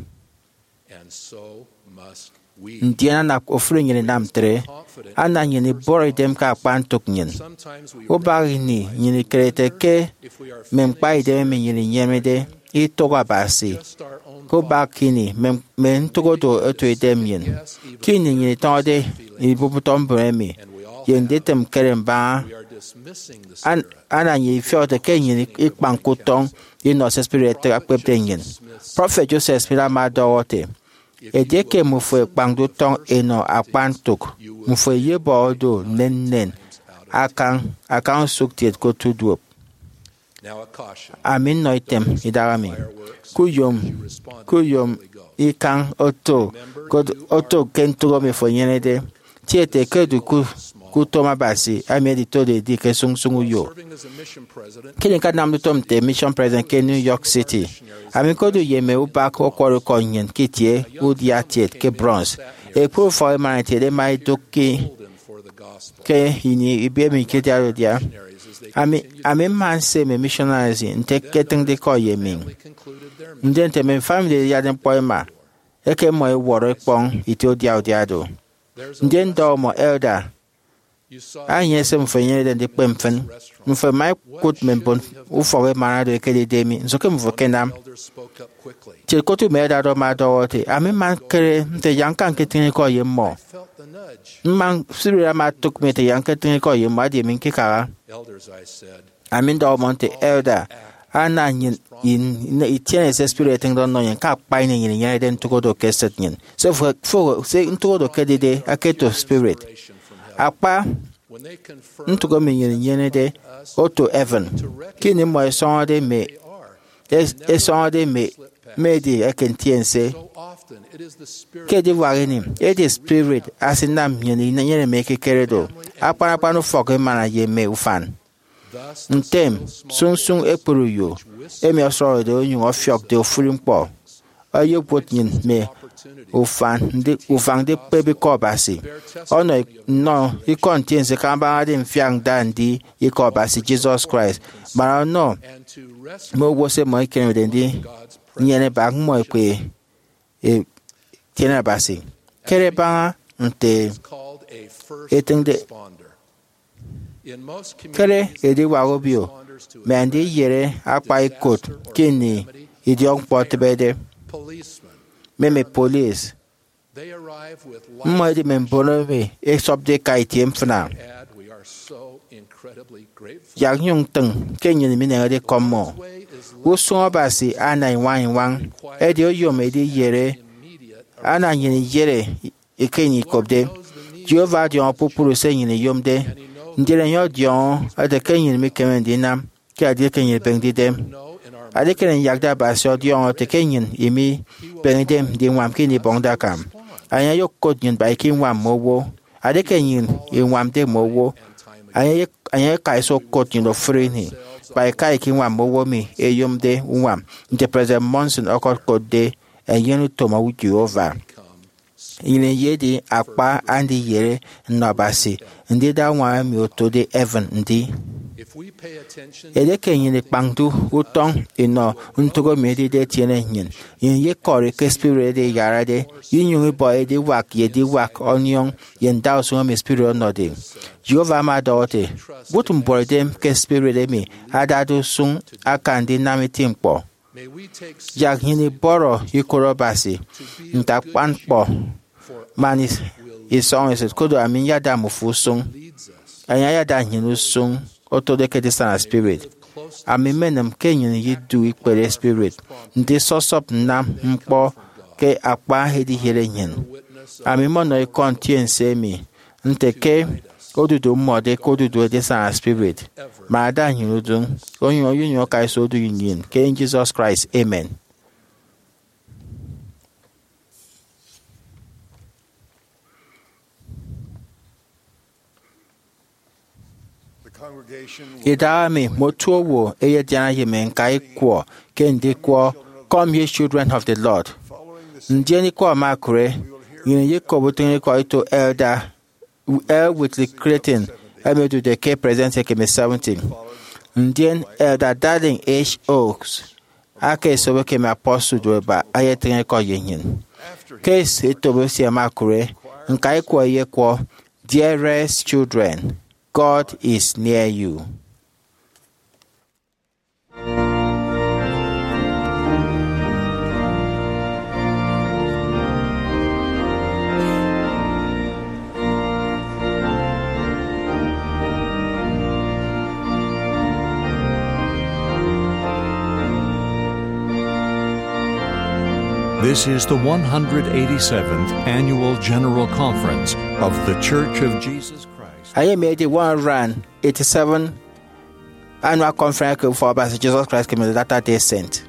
Ndiana na ofre nyene namtre ana nyene bore dem ka pantok nyen obari ni nyene krete ke mempai de me nyene nyemede I toga basi ko bakini men togo do eto dem yen kini nyene tade I bubutom bremi yen detem keremba ana nyene fiote ke nyene ikpankotong ino spirit akpepten yen prophet Joseph spira ma dowote Edeke mufwe pangdo tong eno akpantok mufwe yebo do nen akan suktiet ko tuduop amin noitem idarami kuyom ikan oto kenturo me fonyenede tiete kedu kutoma basi amedi to de dike sungu yo kini ka namdu tomte mission president ke New York City amin kodu yeme ubak okworo konyen kitie udiatiet ke bronze e pour for humanity de mai doki ke ini ibemi kitia dia amin man se me missionaries nte keteng de ko yemin ndente me family ya den poema eke mo woro pon itio dia do ndendo mo elder Anye se mfenye de pemfen mfe mai kut membon ufowe manado ekele demi nsoke mvokendam che kotu me da do ma do wote ami man kere nte yankan ketini ko yemmo mang sura ma tuk me te yang ka tin ko yim ma di min ki ka Elders, I said, amin do mon te elder ana nyin in itien se spirit ting don no yen ka pai ni yin yen den to do ke set nyin so for se to do ke de aketo spirit apa when they confirm ntugo mi yin de auto heaven kini mo so de me es so de me di akentien se so often it is the Spirit ke di wari ni e di spirit asinam yin me ke keredo apa no fok mana ye me ufan thus ntem sun epuru yo emi osoro de onyu ofiok de ofurin po ayo potyin me ufan de pebi ko basi ono no i contain se kamba de mfiang dandi i ko basi Jesus Christ bara no and to rest mo wo se mo ken de ndi God's nyene ba mo pe e tiene basi kere ba nte called a first eting de responder. In most kere communities, edi wa obio mendi yere apa ikot kini idiong potbede policemen, meme police they arrive with mo di membono be e sobde kai tiem fna add, we are so incredibly grateful. yang yung teng kenyin mi ne de komo Way is wo so basi ana wan edi oyom edi yere immediate. ana yin yere ikeni kobde Jehovah di on populu se yin yomde ndire yo di on ade kenyin mi kemendi nam ke ade kenyin bengdi dem No, in our ade kenyin yagda basio di on te kenyin imi bengdem di wam kini bongda kam anya yo kod yin bai kin wam mowo ade kenyin in wam de mowo anya kai so kod yin do free ni bai kai kin wam mowo mi e yomde wam nte president monson okot kode yenu toma wu Jehovah ine yedi akpa andi yere nabasi ndi da wa mi oto de heaven ndi if we pay attention ede kenyin de pangdu utong ino ntogo mi de tiene nyin yin ye kore ke spirit de yara de yin yu boy de wak ye de wak onion yen da so mi spirit no de Jehovah ma dote butum boy dem ke spirit de mi adadu sun akandi na mi timpo may we take yak hini boro yikoro basi nta kpanpo manis isong is kodo amin yada mufu sung leads us anya yada hinu sung oto de ke disana spirit amin menem kenyin yidu ikpere spirit nti sosop na mpo ke akpa hedi here nyin amin mono ikontien semi nte ke odudu mmode kodudu disana spirit ma ada hinu dun onyo yunyo kai so du yin ke in Jesus Christ amen. Idami motuo eye diana yemen kai kwa kendi kwa come ye children of the Lord. Ndieni kwa makure yin ye ko butun ko ito elder with the creating amedu de ke present ke me 17. Ndien elder darling H Oaks ake so ke me apostle do ba ayetin ko yin. Case ito bo si makure nkai kwa ye kwa dearest children God is near you. This is the 187th Annual General Conference of the Church of Jesus Christ. I made the 187 Annual Conference for Jesus Christ Community Latter Day Saint.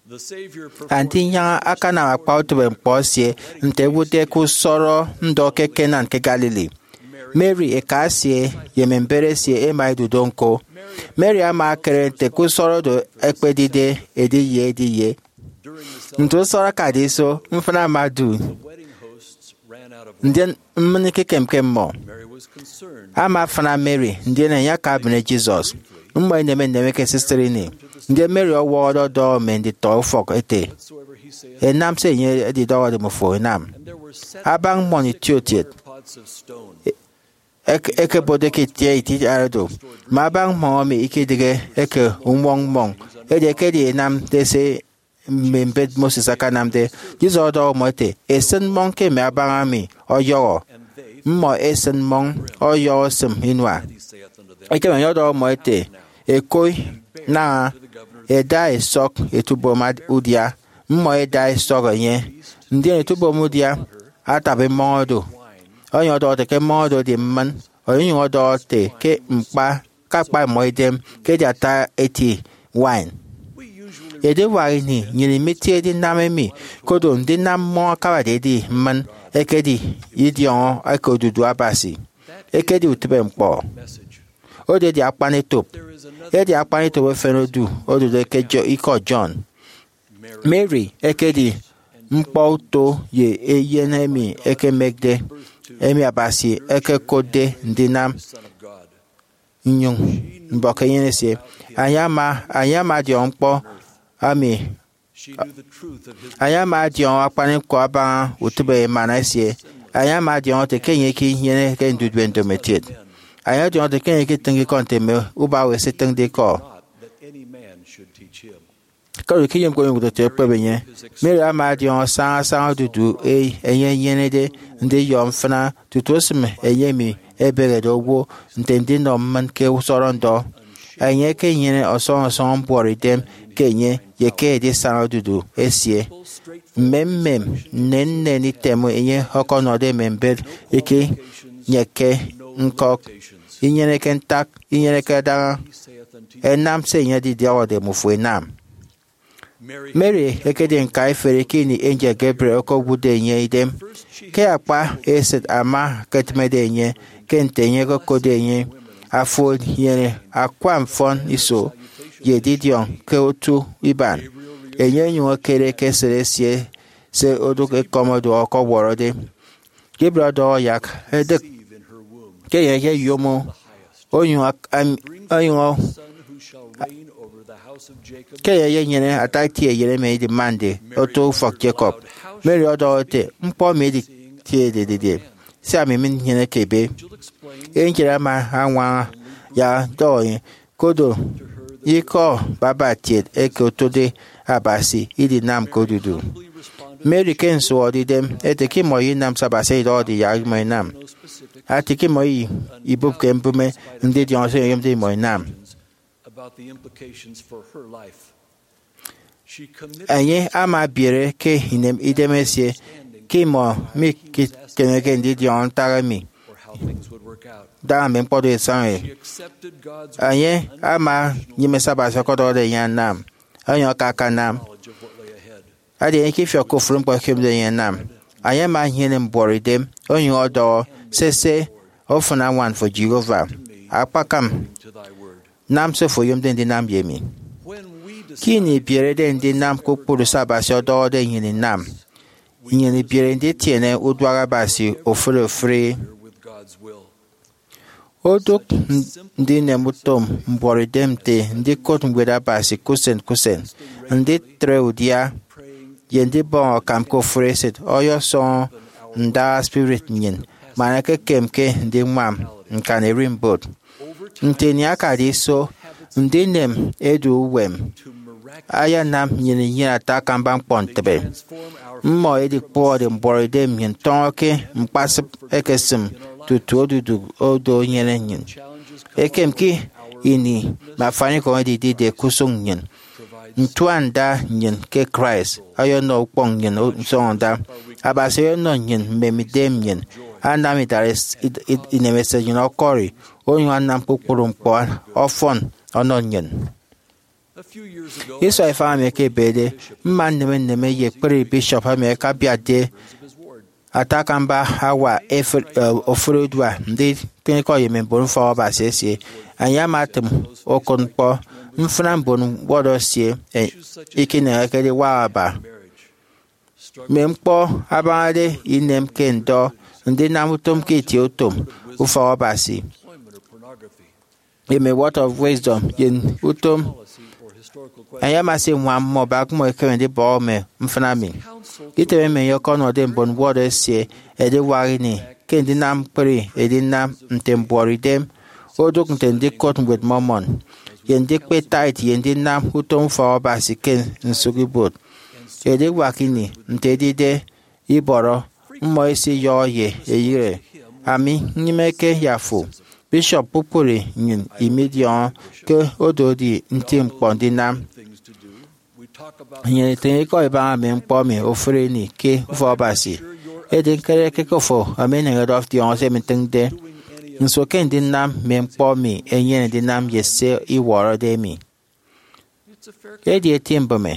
The Savior anti nya aka na akpa otube mkpọ sie nte wute ku soro ndo ke Kenan ke Galili. Mary ekasie yemembere sie ema dudonko. Mary ama kere te ku soro do ekpedide ediye. Nto soro kadiso mfana madu. wedding hosts ran out of Ndien mnike kemkem mo. Mary was concerned. Ama fana Mary ndien nya ka bne Jesus. Mmo neme ke sister ni. Ndien Mary owo do men di to fok ete. Whatsoever he saith, Enam se nye di do de mo fo enam. and there were set Abang moni tiotiet. pots of stone. Eke bode ke tie iti arado. Mabang mo mi ike dige eke umwong mong. Ede ke di enam de se membed Moses akanam de. Jizo do mo te. Esen mong ke me abang ami o yo. And they, Mo esen mong o yo sem hinwa. he saith unto them, Eke me yo do mo te. Ekoi na eda esok etubo mad udia. Mo eda esok nye. Ndi etubo mudia atabe modo. Onye ọdọ te ke modo di mman. Onye ọdọ te ke mkpa kakpa moidem ke di ata eti wine. Ede wari ni nyiri mitie di namemi kodo ndi nam mo kawa de di mman eke di idi on eke odudu abasi. Eke di utube mkpo. Ode di akpani top. Edi akpani top efenodu odudu eke iko John. Mary eke di mkpo to ye eye nemi eke megde. Emi abasi eke kode ndinam nyung mboke yenese anyama di onpo ami anyama di on apani ko aba utube manasie anyama di on te kenye ki yene ke ndudu endometed anyama di on te kenye ki tengi konte me uba we se tengi ko that any man should teach him. ko ki yem ko yem te pebenye Mary ama di on san dudu enye yene de nde yom fana tutosme eyemi ebere do wo ntendi no man ke usorondo enye ke yene oson bori dem kenye ye ke de san dudu esie memmem nenne ni temo enye hokono de member eke nyeke nkok inyene kentak inyene kada enam se nye di diawo de mufu enam Mary ekede nka ifere kini angel Gabriel ko gude nye idem ke akpa eset ama ketmede nye kente nye ko kode nye afo yene akwa mfon iso ye didion ke otu iban enye nyo kere ke seresie se odu ke komodo ko worode Gabriel do yak edek ke ye yomo onyu onyu ke ye nyene ataki ye me di mande oto fok Jacob Mary odote mpo me di tie de si ami min nyene kebe enjira ma anwa ya do kodo yiko baba tie eke otode abasi idi nam kodudu Mary ken so odi dem eteki moyi nam sabase do di ya mo nam atiki moyi ibub kempume ndi di onse yem di mo nam about the implications for her life. She committed Anye ama biere ke hinem idemesie ke mo mi keneke ndi di on tarami or how things would work out. da men podo She esanwe accepted God's anye ama nyime saba sokodo de yan nam anyo kaka nam knowledge of what lay ahead. ade enki fio ko frum kwa kem de yan nam anye ma hine mbori dem onyo odo sese ofuna one for Jehovah apakam To thy word. nam se fo yom den di nam yemi When we decide kini biere den di nam ko puru saba so do de hine nam yini biere ndi tiene udwara basi ofure with God's will, Odok ndị na-emutom mbori demte ndị kot mgbeda basi kusen ndị tre udia ye ndị bon kam ko freset oyo so nda spirit nyin mana ke kemke ndị mam nka na eri mbod nteni aka dị so ndị nem edu wem aya nam nyini nyina ta kamba mkpontebe mmo edi kpo de mbori dem yin tonke mpasip ekesim tutu odudu odo nyene nyin ekem ki ini mafani ko di de kusung nyin ntuanda nyin ke Christ ayo no pong nyin sonda abase no nyin memidem nyin anami dares inemese nyin okori onyu anam pukuru mpo ofon ono nyin A few years ago, Iso ifa ame ke bede mma neme ye kpere bishop ame ka bia de of his ward. atakamba hawa ofurudwa ndị kwenye ye membon fa ba sese anya matem okonpo mfuna mbon bodo sie ikine kede wa ba Marriage. Struggle mempo abade inem kendo ndị namutom kiti otom ufa ba si employment or pornography. eme word of wisdom yen utom Policy or historical questions. anya masi nwa mo ba kumo ekere ndị ba ome mfuna mi Counsel ite me yo kono de bon bodo sie ede wari ni kendi nam pri ede nam ntembori dem odok ntendi kot with momon yendi pe tight yendi nam utom fa ba si ken nsugi bot ede wakini ntedi de iboro mmo isi yo ye eyire ami nyimeke yafo bishop pupuri nyin immediate ke ododi ntim pondi nam things to do. We talk about nyere tenye ko iba me mpo me ofre ni ke fo basi ede kere ke ko fo amene ngad of the on se mentende nso ken din nam me mpo me enye din nam yese i woro de mi it's a fair ede timbo me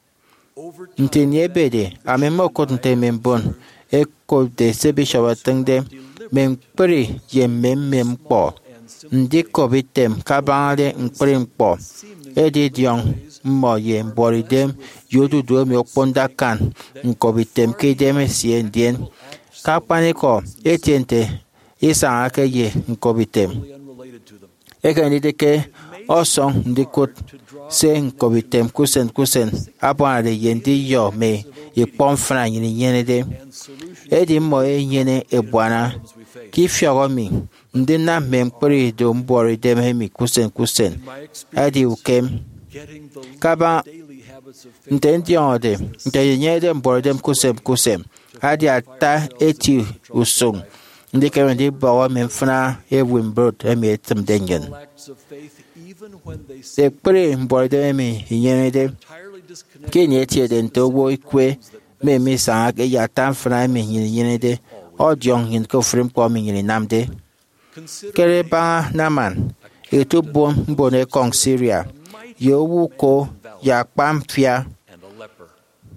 over time. ntenye bede ame mo ko nte me bon e ko de se bi shawa tende me mpre ye me mpo ndi ko bitem kabale mpre mpo ede diong mo ye mbori dem yodu do mi oponda kan nko bitem ke dem sien dien kapane ko etiente isa ake ye nko bitem Unrelated to them. eke ni deke oson ndikot se nko bitem kusen abana de yendi yo me ye pon fran yin yin de And solutions edi mo e yin e bwana we face. ki fiago mi ndi na me mpori do mbori dem he mi kusen In my experience, edi ukem getting the kaba daily habits of faith ntendi ode ntenye dem borodem kusem adi ata eti usung ndi kere ndi bawa memfuna ewimbrod emi etem dengen small acts of faith, even when they de seem kpere borodem emi hinyere de entirely disconnected kenye eti de ntobo ikwe memi sa ke ya tamfuna emi hinyere de odion hin ko frem ko mi hinyere namde consider kere ba naman etu bom mbone kong Syria yowu ko ya kpampia and a leper.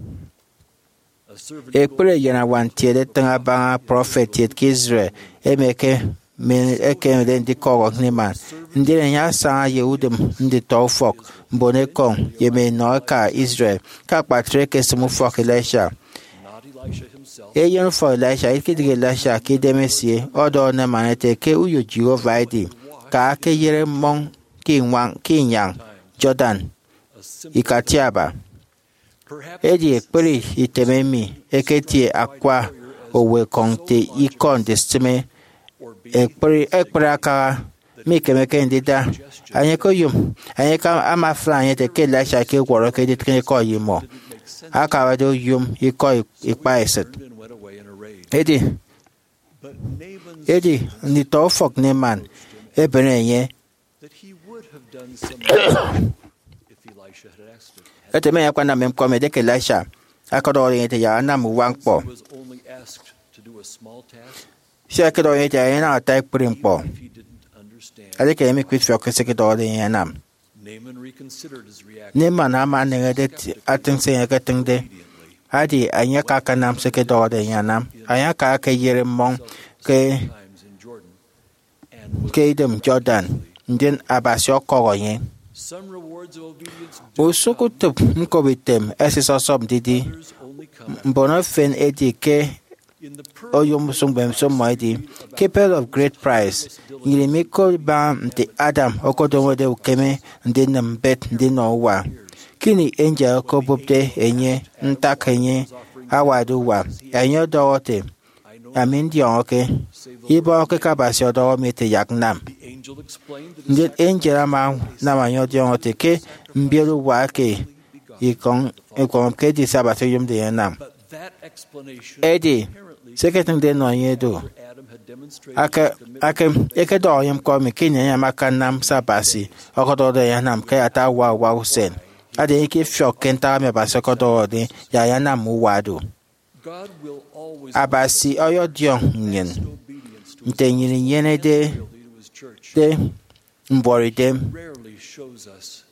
A servant ekpere yana wantiede tanga banga prophet yet Israel emeke men eke den di kogo niman ndire nya sa yehudum ndi tofok mbone kong yeme no ka Israel ka patre ke sumu fok Elisha not Elisha himself, eyen fo Elisha ikidige Elisha ki demesie odo na manete ke uyo Jehovah di ka ke yere mon kinyang Jordan a simple, ikatiaba perhaps eji ekpere itememi eketie akwa owe konte ikon destime or be ekpere aka mikemeke ndida anyị ko yum anyị ka amafra anyị te ke lasha ke gworo ke dit ke ko yimo make sense aka wado yum iko ikpa eset and went away in a rage. edi But Naaman's edi ni to fok ne man ebere nye that he would have done something if Elisha had asked it. eteme ya kwana mem kome de ke lasha aka do yete ya na mu wankpo He was only asked to do a small task si aka do yete ya na ta ekpere mpo if he didn't understand. ade ke mi kwit fok se ke do de ya nam Naaman reconsidered his reaction ne man ama ne de atin se ya ke tengde immediately. hadi anya ka ka nam se ke do de ya nam anya ka ke yere mon ke Times in Jordan and was kedem Jordan ndin abasio kogo yen some rewards of obedience do usuku tup mkobitem esisosom didi others only come mbono fen edi ke in the oyum sumbem somoidi keeper of great price yirimiko ba mte Adam okodomo de ukeme ndi nambet ndi nowa kini angel ko bubde enye ntakenye awadu wa enyo dowote amin di oke ibo oke kabasi odo mete yaknam the angel explained that ndi angel ama na manyo di ote ke mbiru wa ke ikon ke di sabato yum de yanam but that explanation edi apparently seketeng de no yedo Adam had demonstrated ake eke do yam ko mi kinya ya maka nam sabasi okodo de yanam ke ata wa usen ade ke fio kenta me ba sokodo de ya yanam wado God will always abasi oyo dion nyen obedience to ntenyiri nyene de to his church de mbori dem rarely shows us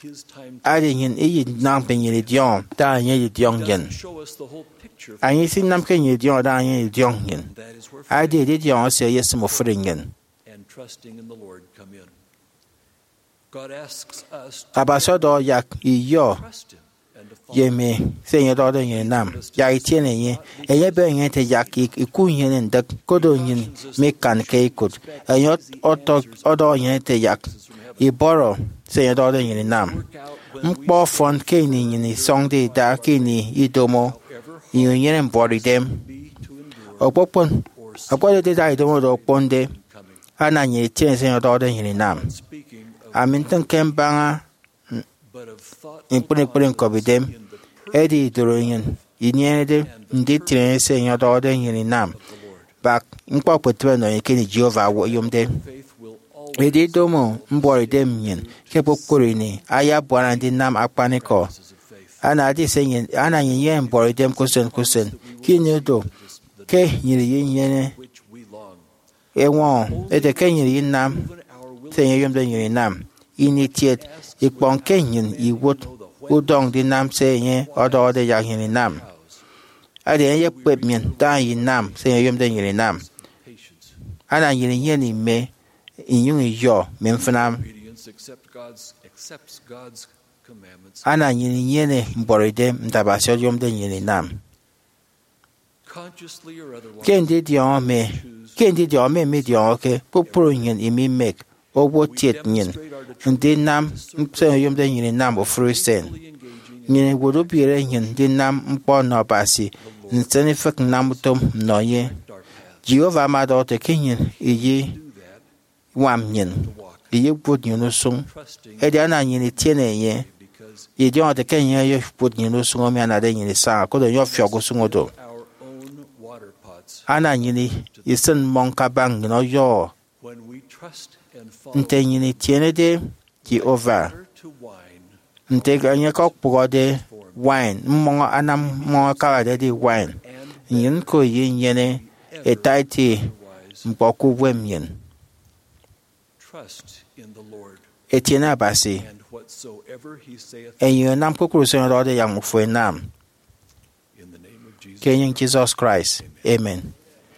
his time adi nyin iyi nam pe nyin diong da nyin diong yin doesn't show us the whole picture. anyi sin nam ke nyin diong da nyin diong yin That is where adi di diong se yes mo fring yin and trusting in the Lord come in. God asks us to abaso do yak iyo trust him and to follow ye me se nyin do de nyin nam ya i tiene ye e ye be nyin te yak i ku nyin ndak ko do nyin me kan ke ikut ayo odo nyin te yak i boro se nyin do de nyin nam work out when we mkpo fon ke ni nyin song de da ke ni idomo ever yin body dem be to endure opopon akwai de da idomo do ponde coming. ana nyi tien se nyin do de nyin nam Speaking of amin tan kem banga but of thought impune ko bidem in the edi doroyin inyede ndi tien se nyin do de nyin nam of the Lord. bak mkpo potwe no ke ni Jehovah wo yumde Faith will always edi domo mbori dem nyin ke pokori ni aya bwana ndi nam akpaniko of faith. ana di se nyin ana yin mbori dem kusen kini do ke nyiri yin Which we long. ewon ede ke nyiri nam Even our will se yum de nyiri nam initiate ikpon ke nyin iwot udong di nam se yin odo de ya nyiri nam ade ye pep min da yin nam se yum de nyiri nam patience. ana nyiri yin ni me inyung yo memfnam Obedience accepts God's commandments. ana nyiri yin mbori dem ndabasyo yum de nyiri nam Consciously or otherwise. kendi dio me dio ke popro nyin imi mek owo tiet nyin ndi nam se yum de nyiri nam ofru sen nyin wodo biere nyin ndi nam mpo no basi nseni fek nam tom no ye Jehovah ma do te kinyin iyi wam nyin iyi put nyin sung edi ana nyin tiene ye Because ye dio te kenyin ye put nyin sung o mi ana de nyin sa ko do yo fyogo sung do our own water pots, ana nyin isen mon kabang no yo when we trust and follow nte nyin tiene de Jehovah water to wine, nte ganye ko pugo de wine mo ana mo ka de wine and nyin ko yin yene etaiti otherwise, mpoku wem yin trust in the Lord, etiena basi and whatsoever he saith enyo nam kokuru se ro de yang fu nam in the name of Jesus. kenyin Jesus Christ amen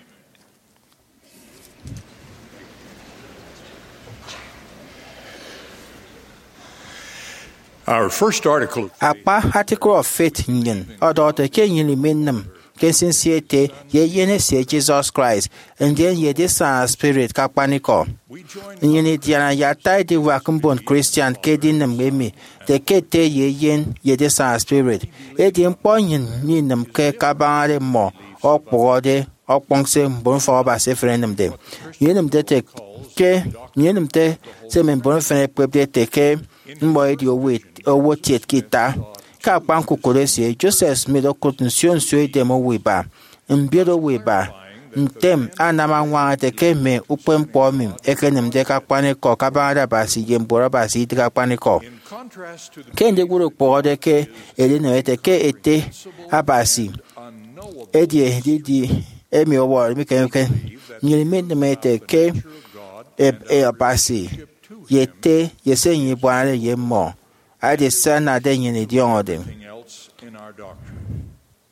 Our first article apa article of faith nyin odo te kenyin limenam kesin siete ye yene se Jesus Christ and then ye this spirit kapaniko we join nyini diana ya tai di wakumbon Christian kedin memi te kete ye yen ye this spirit e di mponyin ni nam ke kabare mo okpode okpongse mbon fo ba se friendem de yenem de te ke yenem te se men bon fene pwede te ke mbo e di owo tiet kita ka pan kokore se Joseph Smith okutun sui demo wiba mbiedo wiba ntem anama nwa te ke me upem pomi ekenem de ka pane ko ka ba basi yembora basi de ka pane ko in contrast to the kende guru po de ke ele no ete ke ete abasi unknowable edie di emi owo mi ke nyiri me te ke nature of God e abasi yete yesenyi bwana ye mo ade sana de nyini di onde and else in our doctrine.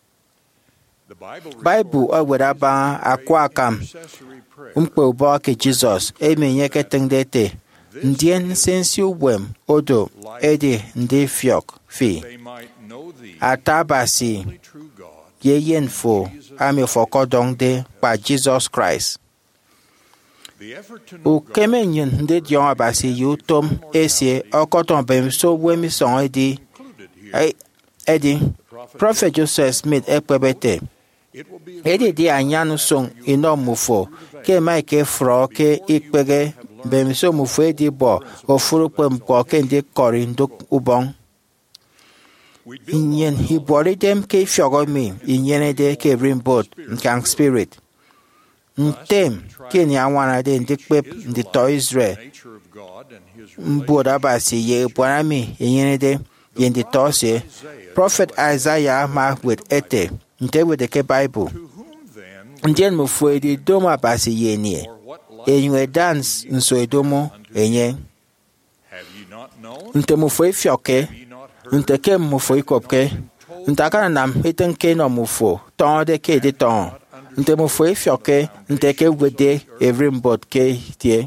The Bible awere ba akwa akam intercessory prayer mkpe ụbọ ke Jizọs emenye ketengdete ndien sensi uwem odo edi ndi fiok fi they might know thee, atabasi only true God, yeyen fo ami fokodong de pa Jesus Christ the effort to know God ukemenyen ndi dion abasi yutom esie okoton bem so wemi son edi included here. edi Prophet Joseph Smith ekpebete It will be edi di anyanu song ino mufo ke mai ke fro ke ikpege bem so mufo edi bo ofuru pem ko ke ndi korindo ubong we build inyen hibori dem ke fiogo mi inyen de ke rimbot nkang spirit ntem ke ni awana de ndi pep ndi to Israel the nature of God and his mboda basi ye bwana mi inyen de ye ndi to se prophet Isaiah ma with ete nte with the Bible to whom then ndien mufo edi doma basi ye ni or what light enwe dance nso edomo enye have ye not nte mufo ifioke nte ke mufo ikopke nte akana nam iten ke no mufo ton de ke de ton nte mufo ifioke nte ke wede every mbot ke tie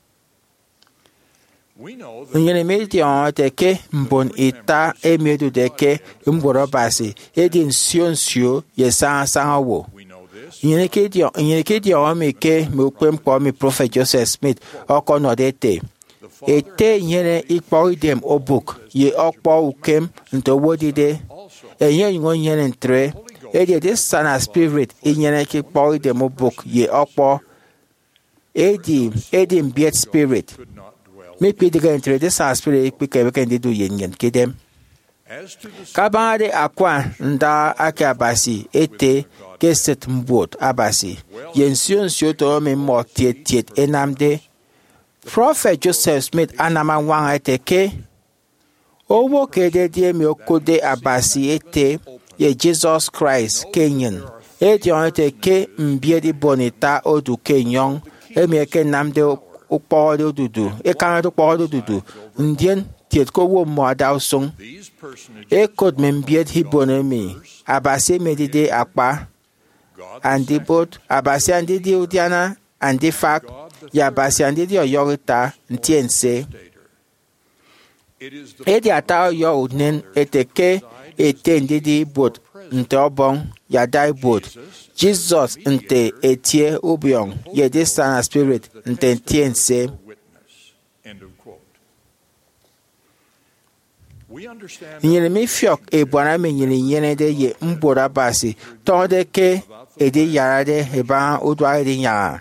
nyene medion te ke mbon ita emiedu de ke mboro basi edin sion ye san wo nyene ke dio me ke me kwem ko me prophet Joseph Smith okono de te ete nyene ikpo idem obuk ye okpo ukem nto wodide enye ngo nyene ntre ede de sana spirit nyene ke ikpo idem obuk ye okpo edim beat spirit me pidiga entre de sana spirit ikpe ke ndidu yenyen kedem kabade akwa nda ake abasi ete keset mbot abasi yension to me mo tiet enamde Prophet Joseph Smith anama wang eteke owo kede die mi okode abasi ete ye Jesus Christ Kenyan eti on eteke mbiedi bonita odu Kenyon emi eke namde ukpo odudu kan ukpo odudu ndien tiet ko wo mo adawsung ekod membied hibonemi abasi medide akpa andibot abasi andidi udiana andifak ya basi andidi oyorita ntiense edi ata yo unen eteke ete ndidi bot nte obong ya dai bot Jesus nte etie ubiong ye de sana spirit nte ntiense nyere mi fiok ebwana me nyere de ye mbora basi tonde ke ede yara de eba udwa de nya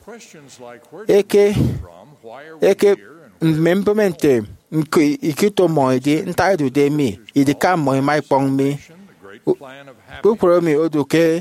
eke membermente ikito moide ntaidu de mi idika mo mai pong mi upro mi oduke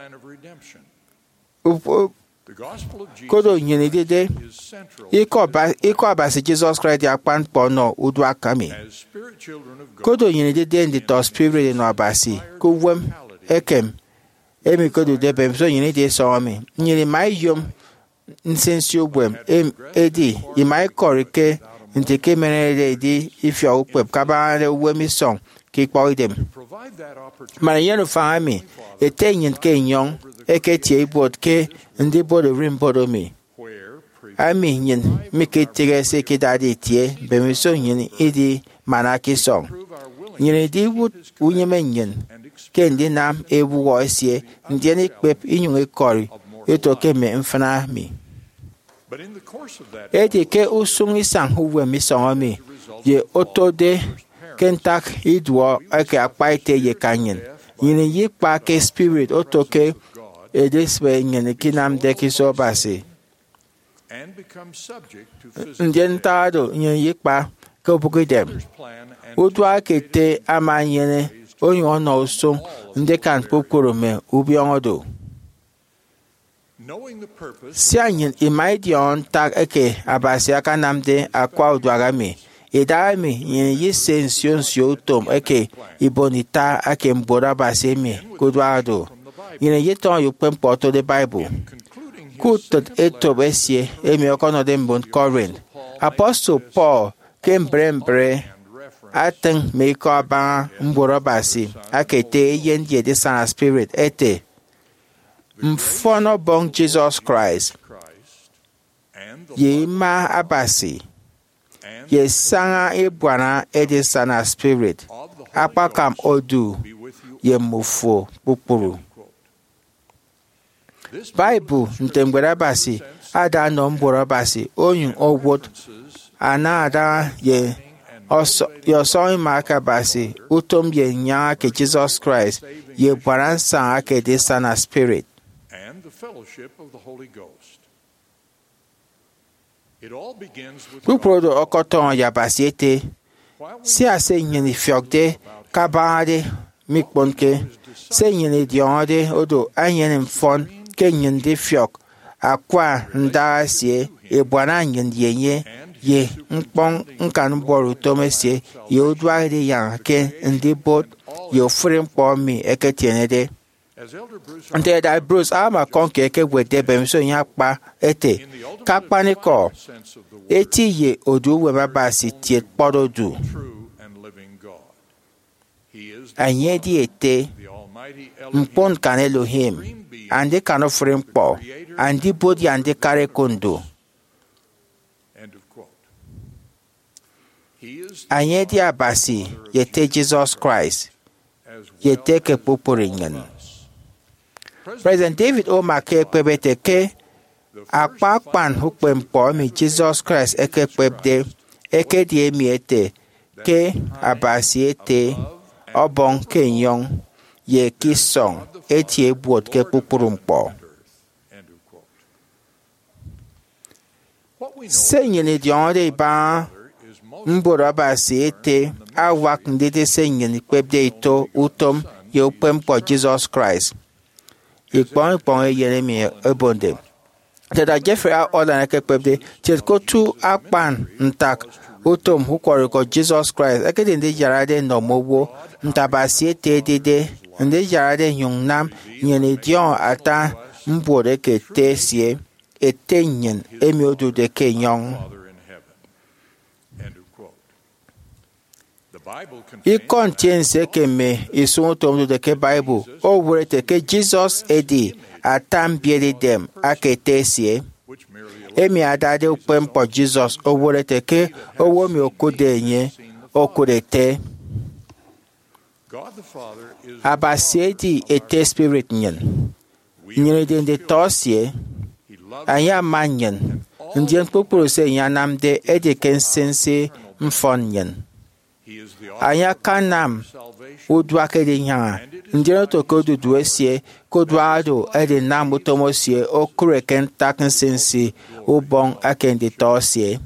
kodo nyene de iko abasi Jesus Christ ya pan pono udwa kami kodo nyene de ndi to spirit no abasi ko wem ekem emi kodo de bem so nyene de so mi nyene mai yom nsensio bwem edi i mai korike nteke menere di ifyo upep kabare wemi song ki poidem mana yenu fami etenyen ke nyong eke tie bot ke ndi bodo rim bodo mi ami nyen mi ke tige se ke dadi tie bemi so nyen idi mana ki song nyen di wut unyemenyen ke ndi nam ebu wo esie ndi ni pep inyun ekori eto ke me mfana mi eti ke usung isang huwe mi song mi ye otode kentak idwo ake akpaite ye kanyen yini yikpa ke spirit otoke edeswe nyene kinam deki so basi ndentado nyene yikpa ke obugidem udwa kete amanyene onyo ono usung ndekan pokoro me ubiongodo si anyin imaidion tak eke abasi aka namde akwa udwagami idami yin yise nsio tom eke ibonita ake mbora basi mi kudwado yin yiton yukpen poto de Bible kutot etob esie emi okono de mbon Corinth Apostle Paul kembrembre ateng meiko aba mbora basi ake te yen ye de sana spirit ete mfono bong Jesus Christ ye ma abasi ye sanga ebwana ede sana spirit apakam odu ye mufo pupuru Bible ntengwera basi ada no mbora basi oyun owot ana ada ye also yo so maka basi utom ye nya ke Jesus Christ ye bwana sanga ke de sana spirit fellowship of the Holy Ghost. It all begins with Puprodo okoton ya basiete si ase nyeni fiokde kabade mikponke se nyeni dionde odo anyeni mfon ke nyende fiok akwa nda sie ebwana nyende yenye ye nkpon nkan boru tomesie ye odwa de yan ke ndi bot ye ofre mpo mi eketienede As Elder Bruce nte da Bruce ama kon ke wede bem so nya pa ete ka pani ko sense of the word, eti ye odu we baba si tie pododu true and living God. He is anye di ete the Almighty Elohim, mpon kan Elohim ande kano frem po andi bodi ande kare kondo end of quote. He is anye di abasi yete Jesus Christ as well yete ke poporingen. President David O. McKay kwebete ke akpakpan hukpempo mi Jesus Christ eke kwebde eke die mi ete ke abasi ete obon kenyong ye kisong eti ebuot ke pupurumpo. end of quote. What we know Senye ni dionde ba is most mboro abasi ete awak ndete senye ni kwebde ito utom ye upempo Jesus Christ. Ikpon yene mi ebonde. Teda Jeffrey a order na kepebde tet ko tu akpan ntak utom hukwari ko Jesus Christ ekede ndi jarade no mowo ntabasi ete dede ndi jarade yungnam nyene dion ata mbore ke tesie etenyen emi odu de kenyong. Father in heaven. End of quote. The Bible contains I contains ekeme isun tom de ke Bible o were te ke Jesus edi atam bieli dem aketesie which merely emi adade upempo Jesus o were te ke owo mi okude nye okudete God the Father is abasi edi ete spirit nyen nyere de de tosie He loves anya manyen ndien kpokporo se nyanamde edi kensense mfon nyen He is the anya kanam salvation udwa kede nya ndien to ko dudu esie ko dwado edi nam utomosie okure ken takensense ubon akende tosie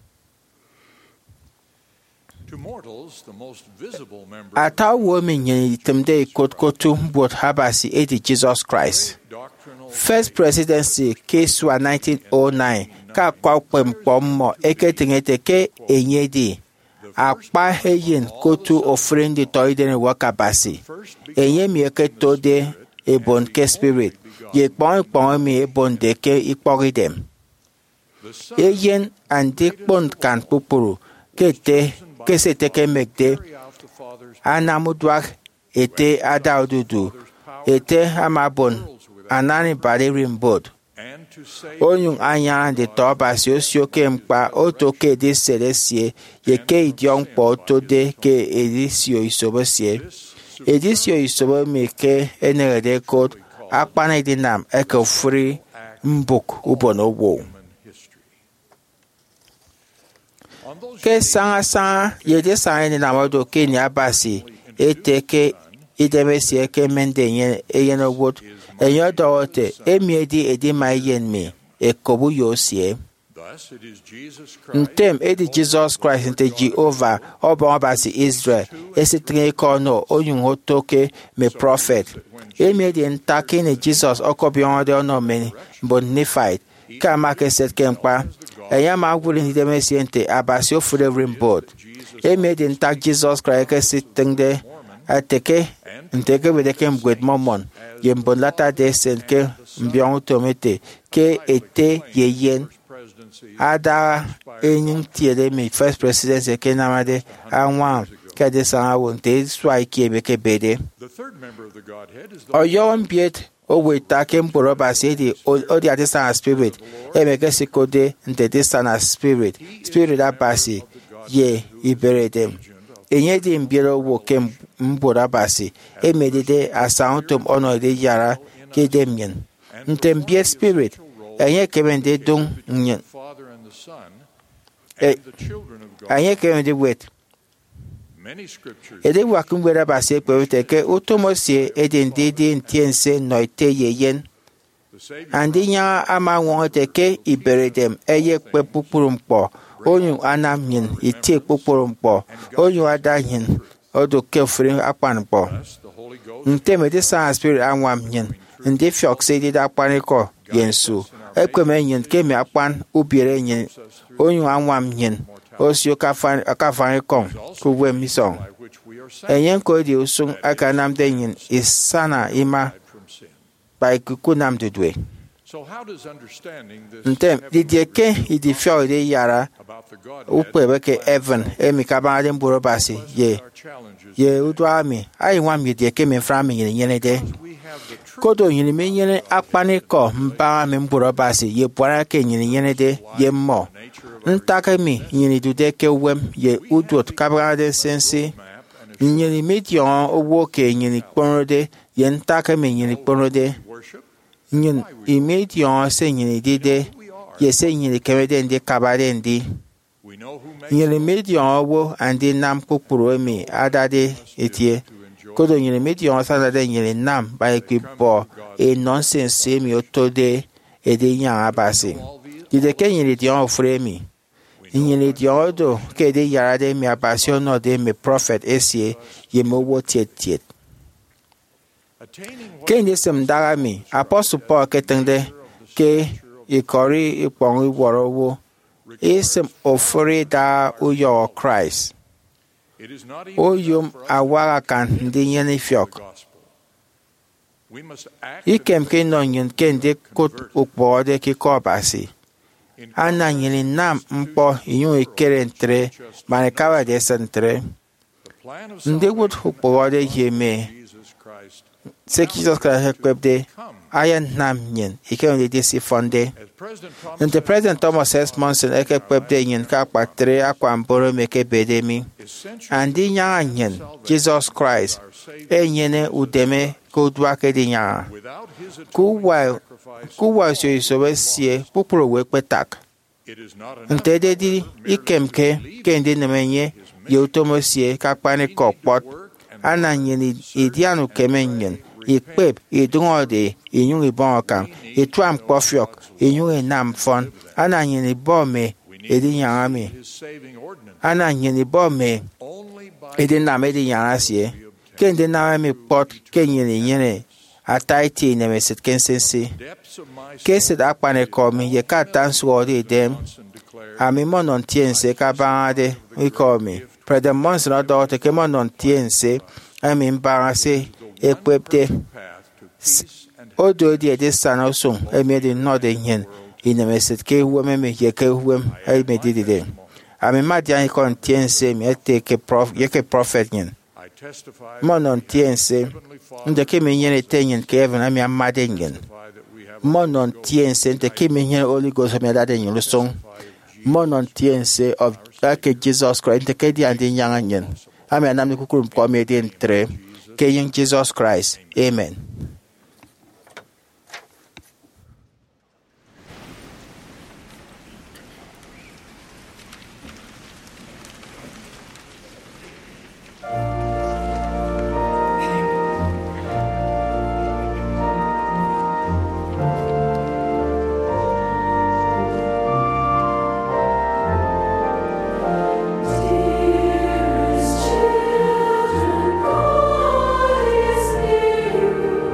to mortals, the most visible member ata wo mi nyen temde kotkotu bot habasi edi Jesus Christ. doctrinal First presidency keswa 1909 ka kwa kwempo mo eketengete ke enyedi akpa heyin kotu ofrendi toiden wakabasi enye mi eketode ebon ke spirit ye pon mi ebon de ke ikporidem the Son eyen andi pon kan pupuru kete kesete ke megde carry out the Father's anamudwak ete adaududu ete amabon anani baririm bod and to save onyung anya de toba si osio ke mkpa oto ke de seresie ye ke idion po to de ke edisio isobosie edisio isobo mi ke enerede kod akpana dinam eke free mbuk ubono wo human history. On those ke sanga ye de sanga ni namodo ke ni abasi ete ke idemesie ke mende yen eyeno wot enyo dowote emiedi edi ma yen mi ekobu yosie thus it is Jesus Christ ntem edi Jesus Christ nte Jehovah ọba ọbasi Israel esitere kono onyun hotoke me prophet emiedi ntaki ni Jesus ọkọbi ọdẹ ọnọ me mbọ nifait ka maka set kemkpa eya ma gwuli ni demesie nte abasi ofure rimbod emiedi ntak Jesus Christ ke sitengde ateke nteke bedeke mgwed momon ye mbon lata de sen ke mbion tomete ke ete yeyen presidency ada enyin tiede mi first presidency ke namade anwa ke de sana wonte swai ke be ke bede the third member of the Godhead is the oyo mbiet o weta ke mporo ba se di o di atisa spirit e me ke sikode nte de sana spirit abasi ye iberede enye di mbiero wo ke mbora basi e medide asauntum ono de yara ke demien nte mbie spirit enye ke bende dung nyen Father and the Son Eh, and the children of God. enye ke bende wet Many scriptures ede wakum wera basi kwete ke utomosie ede ndidi ntiense noite yeyen the Savior andinya ama wonte ke iberedem eye kpe pupurumpo onyu anamyin iti pupurumpo onyu adahin odo ke frin akpanpo us, the Holy Ghost nteme de sa spirit anwam nyin ndi fiok se di akpaniko yensu ekweme nyin ke mi akpan ubiere nyin onyu anwam nyin osio kafan kom kuwe mison by which we are sanctified enyen ko di usung aka namde nyin isana ima by kukunam dudwe. So how does understanding this Ntem heavenly didike idifio de yara about the Godhead upebe ke Evan emi kabade mburo basi ye our challenges ye udwami ai wam yidike me frami nyene de we have the truth kodo nyene me nyene akpani ko mba me mburo basi ye bwara ke nyene de ye mo ntaka mi nyene dude ke wem ye udwot kabade sensi map and nyene medion owo ke nyene kponrode ye ntaka me nyene kponrode worship nyene imedion se nyene dide ye se nyene kemede ndi kabade ndi we know who makes nyere medion owo andi nam kpukpuru emi adade etie kodo nyere medion sadade nyere nam ba ekwipo e nonsense emi otode ede yan abasi dide ke nyere dion ofure emi nyere dion odo ke de yarade mi abasi ono de mi prophet esie ye mowo tiet attaining what ke ndi sem daga mi apostle paul ke tende ke ikori ipon iworo wo isem ofere da uyo Christ it is not even oyum enough for us awara kan ndi nyene the fiok gospel. We must act ikem ke no nyen ke ndi kot ukpo de ki ko basi in ana nyene nam mpo iyun ikere ntre mane kawa de sentre the plan of ndi wut ukpo de yeme Jesus Christ. se Jesus Christ ekwebde ayan nam nyen ikem de disi fonde As President Thomas and the President Thomas S. Monson ekwebde nyen ka kpatre akwa mboro meke bedemi essential andi nya nyen Jesus Christ enyene udeme kodwa kedinya without his atoning kuwa sacrifice, kuwa so isowe sie pupuro wekpetak it is not enough ntede di ikemke kende nemenye yotomo sie kakpani kokpot ana nyeni idianu kemenyen ikpep idungode inyung ibon kan itwam kpofiok inyung nam fon ana nyeni bome edinyangami his saving ordinance ana nyeni bome only by ede nam edinyanga sie kende nawami pot kenyeni nyene ataiti nemesit kensensi depths of my soul. kesit akpane komi ye ka tansuode dem Johnson declared, ami monon tiense ka bangade wikomi prede monson odote ke monon tiense ami mbangase ekwepte path to peace and odo di ede sana sung emi de node nyen inemesit ke huweme me ye ke huwem emi didide ami madian kon tiense mi ete ke prophet nyen I testify monon tiense nde ke mi nyene tenyen ke even ami amade nyen that we have monon tiense nde ke mi nyene Holy Ghost ami adade nyen lusung monon tiense of ake Jesus Christ nde ke di andi nyanga nyen ami anam ni kukurum kwa mi edi entre ke yin Jesus Christ amen. Dearest children, God is near.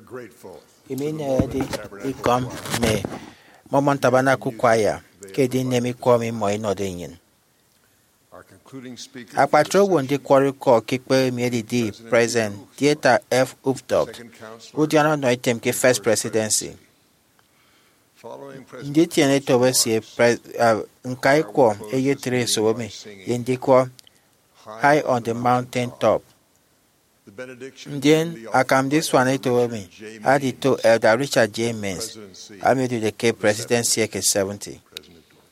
grateful imi ne di ikom me momon tabernacle choir ke di nemi kwami mo inode yin our concluding speaker akpatro wo ndi kwori ko kikpe mi di present theater F Updog second counselor udiano no item ke first presidency following President ndi tiene to we si nkai ko eye tre so me ndi ko high on the mountain top the benediction then from the akam this one to me adi to Elder Richard J. Mens presidency ami to the K presidency ke 70 President Dwyer.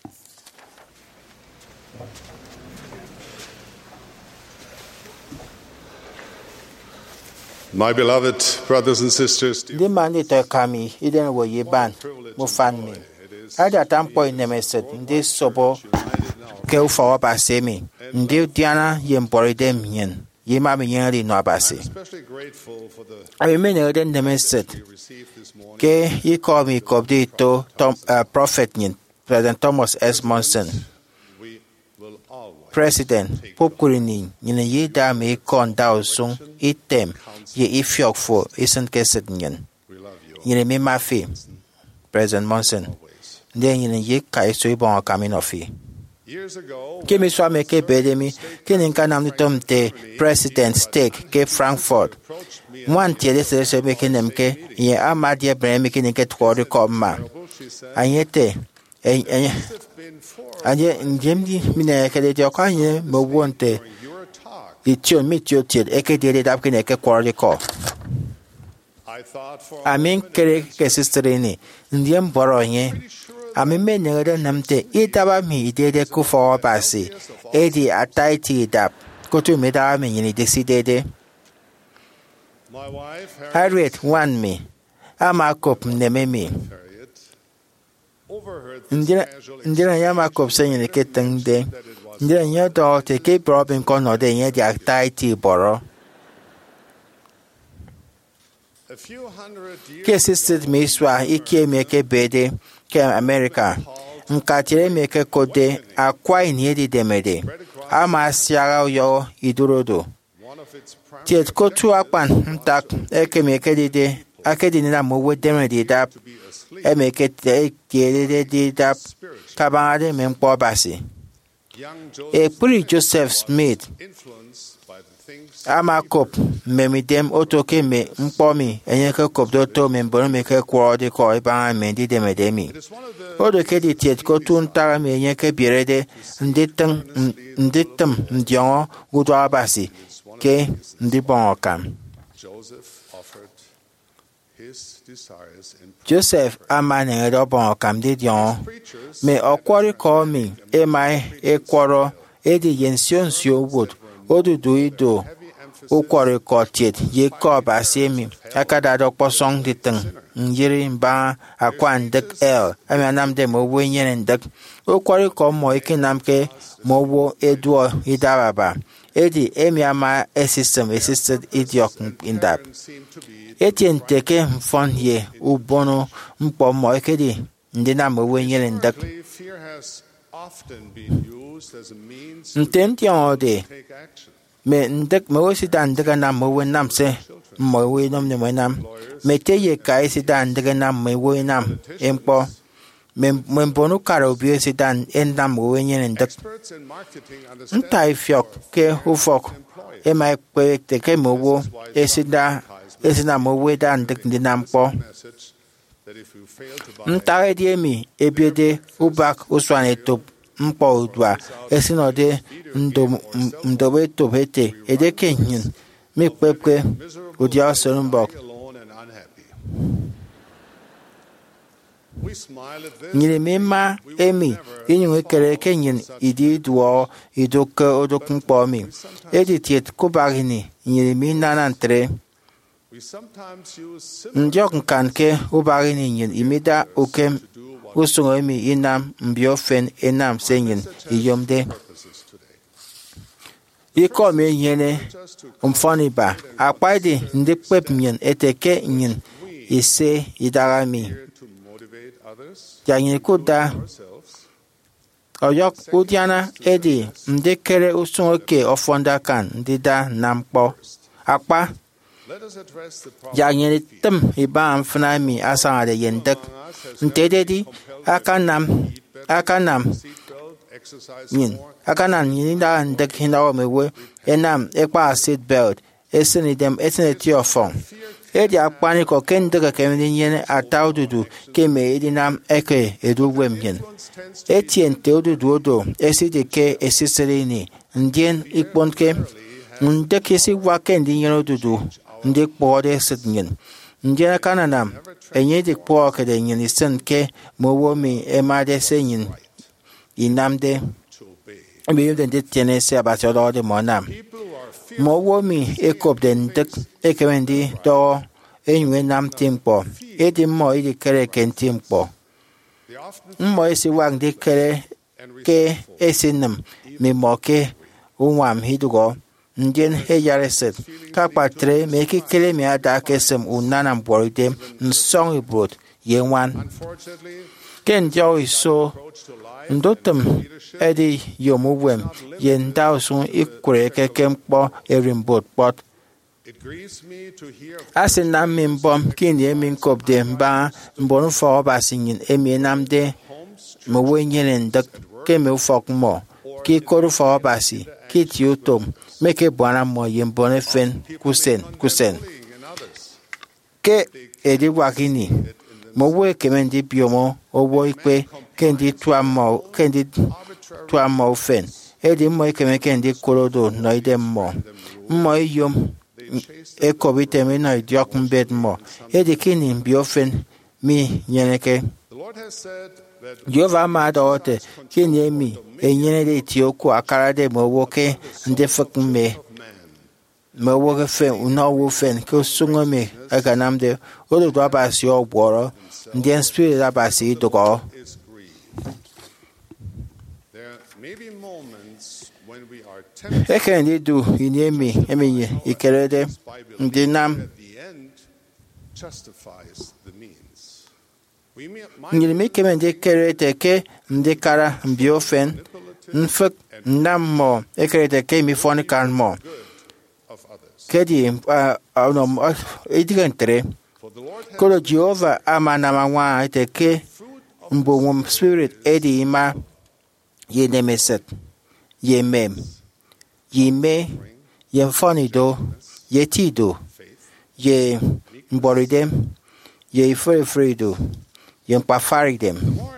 My beloved brothers and sisters, ndị ma ndị tọ kami iden wo ye ban mo fan mi ada tampo inemeset ndị sobo ke ufa ba semi ndị diana ye mpori dem yen ye ma mi yen ri no abase especially grateful for the I mean the nemeset we received this morning. ke he call me kobdi to prophet yen President Thomas S. Monson We will always President Popkurini yin ye da me kon da osung item ye ifiok fo isen keset yen we love you yin me ma fi President Monson always. then yin ye kai so ibon coming of he Years ago, Kimi so me ke bedemi kinin kanam ni tomte president stake ke Frankfurt approached me one tiele se me kinem ke ye amadi bremi kinin ke twori komma she said, anyete "It's been 4 anye njemdi mine ke de ko anye mo wonte during your talk. di tio mi tio tiel e ke de dap kinin ke kwori ko I thought for a amin moment kere ke sister ni ndiem boro nye amin me nyere namte itaba mi ide ku fo basi edi ataiti dap kotu me da mi ni decidede my wife, Harriet wan mi ama kop neme mi Harriet, overheard this ndira casual ndira ya ma kop se ni ke tengde that it was ndira nya do te ke problem ko no de nye di ataiti boro a few hundred years ke sisted mi swa ike me ke bede ke America nkatire me ke kode akwa ni di demede ama siara yo idurodo one of its primary tiet kotu akpan ntak eke me ke dide akedi ni na mo we demede dap to be asleep emeke te kielede di dap kabangade me mpo basi young e Joseph pri Joseph Smith influenced by the things ama kop memidem otoke me mpomi enyeke kop do to me mbono me ke kwa de ko iba me di demede mi it is one of the odo ke di tiet kotu ntara me enyeke birede nditem ndiongo gudo abasi ke ndi bon okam Joseph offered his desires in Joseph ama ne do bon okam di dion preachers me okwori ko mi e mai e kworo e di yensionsio wood odudu ido okwori ko tiet ye ko ba se mi akada do posong di teng nyiri mba akwan dek el ami anam de mo we nyen dek okwori ko mo ikinam ke mo wo eduo idababa edi emi ama a system assisted idiot in that seemed to be Etienne teke mfon ye ubono mpo mo ekedi ndị na mo we nyere ndak fear has often been used as a means to ntenti ode take action. me ndak mo si dan daga na mo we nam se mo we nom ne mo nam me te ye kai si dan daga na mo we nam empo me mbonu karo bi si dan en nam mo we nyere ndak Experts in marketing understand ntai fiok ke ufok e mai pe te ke mo wo esida mo we dan dak ndi na mpo message that if you fail to buy ntare di emi ebiede ubak uswane top mkpo udwa esinode ndobe tobete edeke nyin mikpekpe udi asorumbok alone and unhappy. We smile at this. nyiri mima emi inyunwe kere ke nyin idi duo idoke odok mkpo mi editiet kubagini nyiri mi nanantre We sometimes use similar njok nkanke ubagini nyin imida okem usungo emi inam mbiofen enam senyin iyomde purposes today. iko me yene umfani ba akpaidi ndi pep myen eteke nyin ise idara mi Here to motivate others, yanyin kuda ourselves, oyok udiana edi ndi kere usungo ke ofonda kan ndi da na mkpo akpa Let us address the problem ya nyere tem iba mfna mi asa de yendak ntede di aka nam exercise yin aka nan yin da ndak hinda o mewe enam ekpa seat belt esini dem esini ti ofon edi akpani ko ken daga kemin yen ataududu keme edi nam eke edu wem yen etien teududu odo esi de ke esisiri ni ndien ikpon ke ndek esi waken di yen odudu ndek pode sednyen ndien kananam enye dik po ke de yen isen ke mowo mi emade senyin inamde mi yuden de tiene se abatolo de monam mowo mi ekop den dek ekemendi do enwe nam timpo edi mo idi kere ken timpo mo esi wang de kere ke esinam mi moke unwam hidugo ndien he yareset ka patre me ki kere mi ada kesem unanam boride nsong ibrot yenwan ken jo iso ndotem edi yomuwem yen dawsun ikure kekem po erimbot pot asin nam min bom kin ye min kop de ba mbon fo ba singin emi namde mo wenyen ndak ke me fok mo ki koru fo ba si ki tiutom meke bwana mo yen bon fen kusen ke edi wakini mo we kemendi biomo owo ipe kendi tuamo fen edi mo keme kendi korodo noide mo mo yom ekobite mi no idiok mbed mo edi kini biofen mi nyeneke Jehova ma dote kini emi enyene de tioku akara de mo woke nde fak me mo woke fen uno wo fen ko sungo me aganam de odo do abasi ogboro ndi spirit abasi dogo ekendi du inemi emi ikerede ndi nam ngiri mi kemendi kerete ke ndi kara mbiofen nfek nam mo ekerete ke mi foni kan mo kedi idigentre kolo Jehova amana mwa iteke mbo spirit edi ima ye nemeset ye mem yime ye fonido ye tido ye mboridem ye ifrefredo ye mpafaridem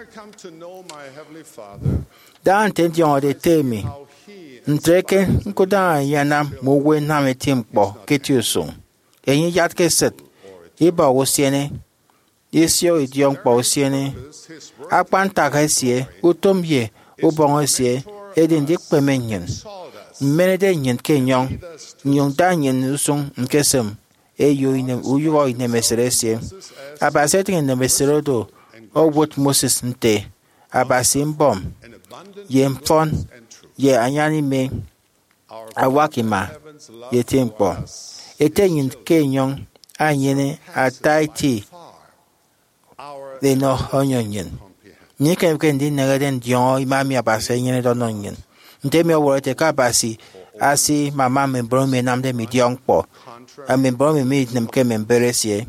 da intention de temi ntreke nkoda yana mowe na metimpo ketiuso enyi yatke set iba wosiene isio idion pa wosiene akpanta kasie utomye ubongosie edin dik pemenyen menede nyen kenyon nyon da nyen usung nkesem eyo inem uyo ine meseresie abaset ngen meserodo o what Moses nte abasim bom ye mfon ye anyani me awakima ye tempo etenyin kenyon anyene ataiti de no onyonyen ni kem kendi negaden dion imami abase nyene dononyen ntemi owote ka basi asi mama me bro me namde mi dion po ame bro me nem ke memberesie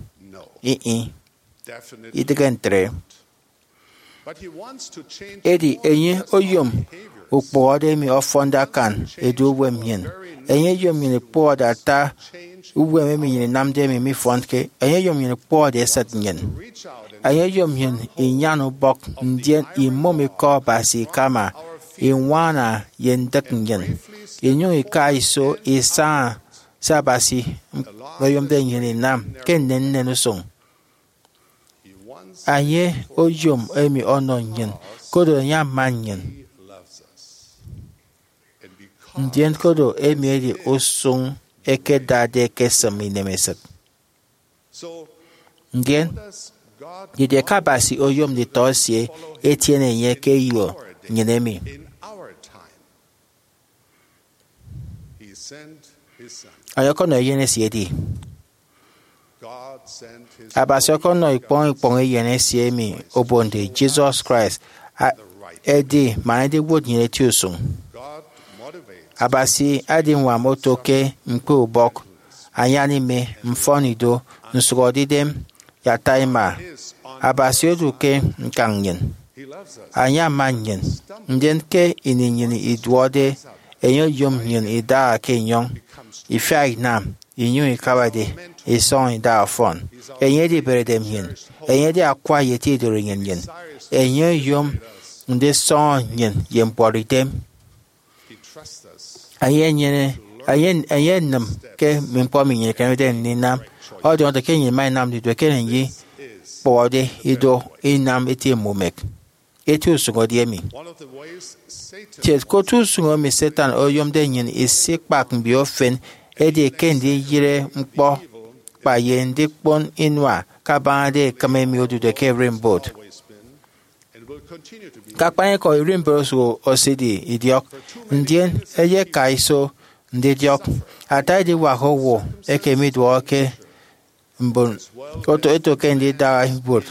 itigentre edi enye oyom ukpode mi ofonda kan edu wemyen enye yom ni po data uwe me mi namde mi fondke enye yom ni po de satnyen enye yom yen inyano bok ndien imomi ko basi kama inwana yendaknyen inyo ikaiso isa sabasi yom de yen nam kenen nenusung aye oyom emi ononyen kodo nya manyen ndien kodo emi edi osung eke dade kesami nemeset ndien dide kabasi oyom de tosie etiene ye ke yo nyenemi ayoko no yene siedi abasi oko no ipon yene siemi obonde Jesus Christ edi manade wod nyene tiusung abasi adi nwa motoke mpe obok anya n'ime mfonido nsugodidem ya taima abasio ke nkanyen anya manyen ndien ke ininyin idwode enyo yom nyin ida ke nyon ifai nam inyu ikawade ison ida fon enye di beredem yin enye di akwa yeti doringen yin enye yom nde son yin yemporidem aye nam ke mimpo mi yin kan den ni nam o de on ke yin mai nam di do ke yin bode ido inam eti mumek etu sugodi mi tet ko tu sungo mi Satan o yom de yin isik pak bi ofen ede kendi yire mpo pa yende pon inwa kabade kamemi odu de ke rainbow kakpanye ko rainbow so osidi idiok ndien eye kaiso ndidiok atai wa howo ekemi do ke mbon oto eto kendi da bot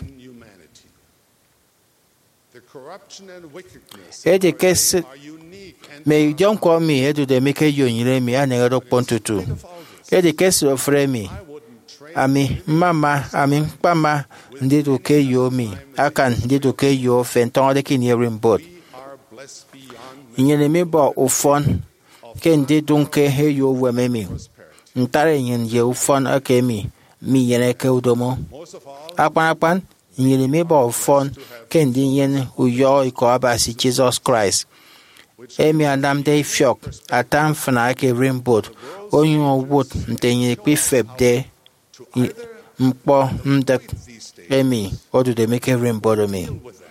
ede kes me jon ko mi edu de make yonyire mi anero pontutu ede kes ofre mi ami mama ami pama ndidu ke yo mi akan ndidu ke yo fenton de kini rimbot nyene mi bo ofon ke ndidu ke he yo weme mi ntare nyen ye ofon akemi mi yene ke udomo apan nyene mi bo ofon ke ndi yen uyo iko abasi Jesus Christ emi adam de fiok atam fana ke rimbot onyo wot ntenye pe febde mpo mdek emi odu de make rimbot me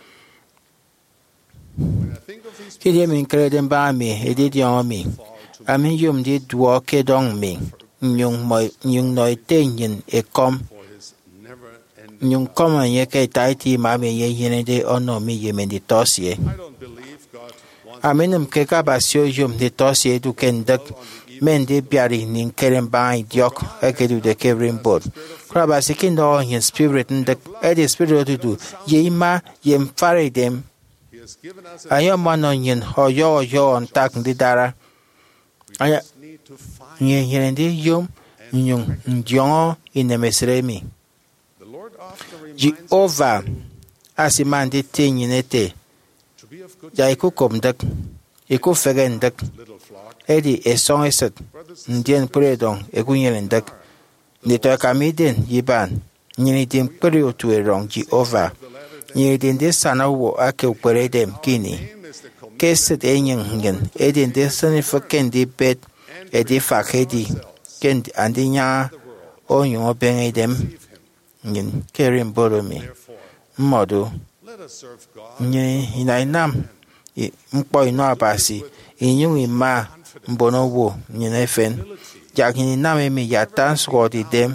kidi mi kreden ba mi edidi on mi ami yum di duo ke dong mi nyung noi tenyin e kom nyung kom ye ke taiti ma me ye yene de ono mi ye men di tosie aminum ke ka basio yum di tosie du kendak men de biari nin keren ba idiok ekedu de ke rimbot kraba sikindo yin spirit ndak edi spirit du ye ma yem fare dem ayo mano yin hoyo on tak ndi dara aya yin ndi yum nyung njongo inemesremi Jehovah asimandi tinyinete ya ikukom dak iku fegen dak edi esong eset ndien predong ekunyen dak nito kamiden yiban nyini dim perio tu erong Jehovah nyini din de sanawo ake uperedem kini keset enyen ngen edi de sanifa kendi bet edi fakedi kendi andinya onyo benedem ngin kerim boromi modu nye inainam mpo ino abasi inyung ima mbono wo nyine fen jakini name mi yatan skodi dem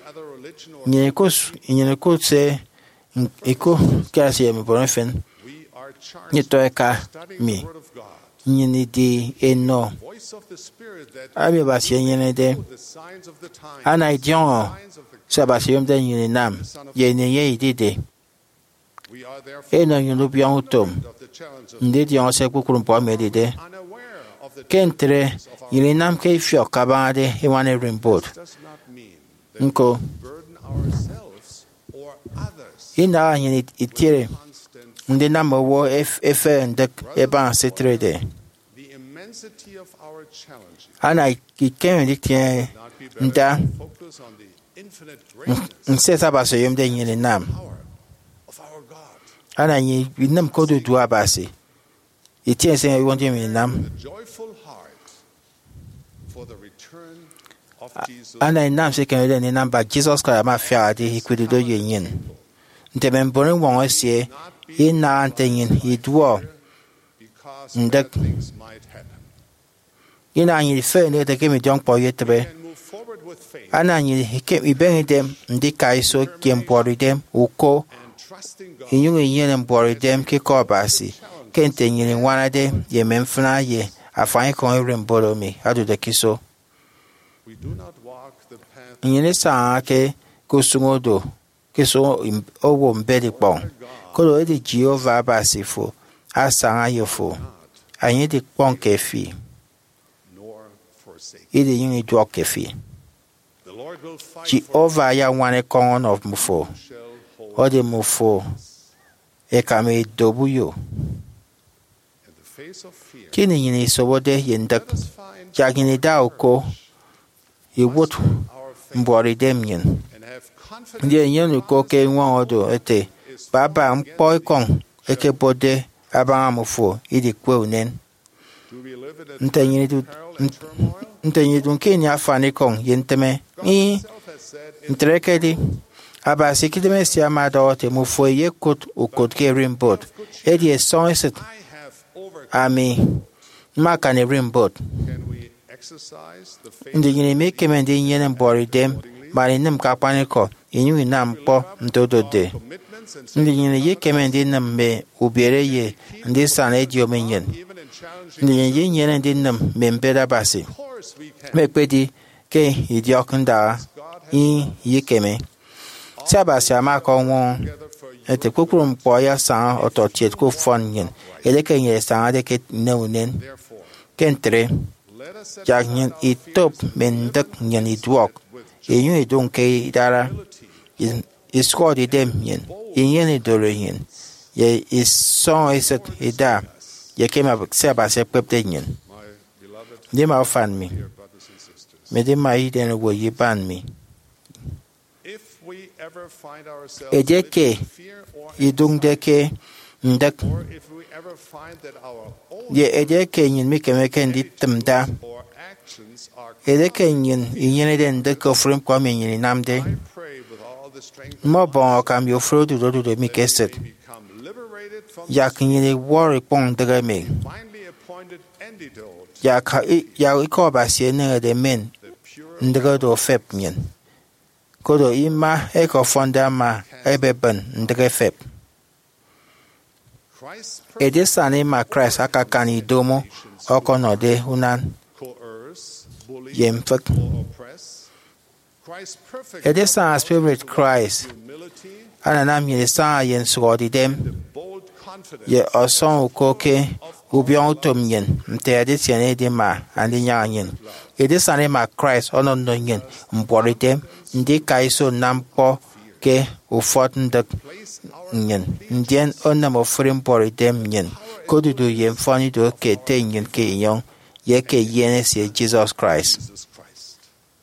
nyine ko se iko kasi mi bono fen nyito eka mi nyine di eno abi basi nyine de ana idion sabasi yom de nyine nam yene ye idide eno nyunu bion utom ndidi on se kukurun po medide kentre nyine nam ke fio kabade iwane rimbot nko ina nyine itire ndi nam wo efe ndek eba setrede ana iken diktie nda nsesa baso yom de nyine nam ana nyi winam kodo du abase itie se won de nyine nam ana nam se kan de nam ba Jesus Christ ma fia de hikudu do yin nte men borin won osie ina antenyin idwo ndak ina nyi fe ne de kemi jong po yetre ana nyi ke iben dem ndika iso kempori dem uko inyung yen mbori dem ke ko basi kente nyi wana de ye memfna ye afan ko remboro mi adu de kiso nyine sa ke kusungodo keso owo mbedi pon kolo edi Jehovah basifo asanga yofo anyi di pon kefi edi yini dwo kefi Lord will fight for Jehova ya wane kong of mufo. shall hold Ode mufo. Ekame dobuyo. in the face of fear. Kini yini sobode yendak. Let us find Jagini da uko. Iwot our faith mbori demyen. and have confidence Ndiye nyenu ko ke nwa odo ete. Baba mpoy kong. Eke bode abanga mufo. Idi kwe unen. do we live in a Ntenyi du. peril and turmoil? Ntenyi du kini afani kong. Yenteme. God himself has said in Ntrekedi. Aba sikideme si amado te mufo ye kot ukot ke rimbot. Edi e son eset. I have overcome. Ami. Maka ne rimbot. Can we exercise the faith Ndi yini me keme ndi yene mbori dem. Mari nem kapane ko. Inyu inam po ntodo de. commitments and Ndi yini ye keme ndi nem me ubiere ye. Ndi sana edio menyen. even in challenging Ndi yini ye nyene ndi nem me mpeda basi. of course we can Me pedi ke idiokunda. I ye keme. Sabasi amako ngon. together for you. Ete kukuru mpo ya san ototiet ku fon yen. Eleke nye san de ke neunen. Therefore, Kentre. let us set Jak aside nyen our itop fears mendak nyen idwok. Enyu idun ke idara. Isko di dem yen. Yen idore yen. Ye son iset ida. Ye kema seba se pepte yen. my beloved Di ma ofan mi. dear brothers and sisters. Me di ma iden wo yiban mi. If we ever find ourselves Edeke. living in fear or Idung de ke ndak. or if we ever find that our own Ye edeke nyen mi keme ken di temda. or actions are Edeke nyen inyene den de ko frim kwa mi nyen namde. I pray with all the strength Mo bon kam yo fro du do mi keset. we become liberated from Jak nyene wori pong de me. divinely appointed antidote, Ya iko ba sie ne de men the pure ndege do fep nyen. Kodo ima eko fonda ma ebe ben ndege fep. Christ's Ede sani ma Christ akakani domo oko no de unan coerce, bully, yemfek. or oppress. Christ's perfect Ede san spirit Christ humility, ananam yene san yen sugodi dem. bold confidence, Ye oson ukoke ubion utom yen. Mte ede tiene de ma andi nyang yen. Ede sani ma Christ onon no yen mbori dem. Ndi kaiso nampo ke ufot ndek place our nyen. Ndien onam ofri mbori dem nyen. Kodudu yen foni do ke te nyen ke yon. Ye ke yene si Jesus Christ. Jesus Christ.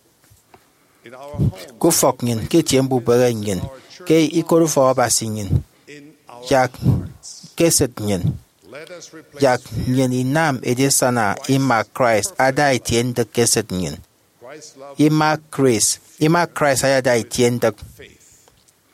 In our home, Kufok nyen ke tiembu bere nyen. Ke ikoru fo basi nyen. in our Jak hearts, keset nyen. let us replace Jak fear. nyen inam edesana ima Christ ada itien de keset nyen. Christ's love Ima Christ ayada itien de faith.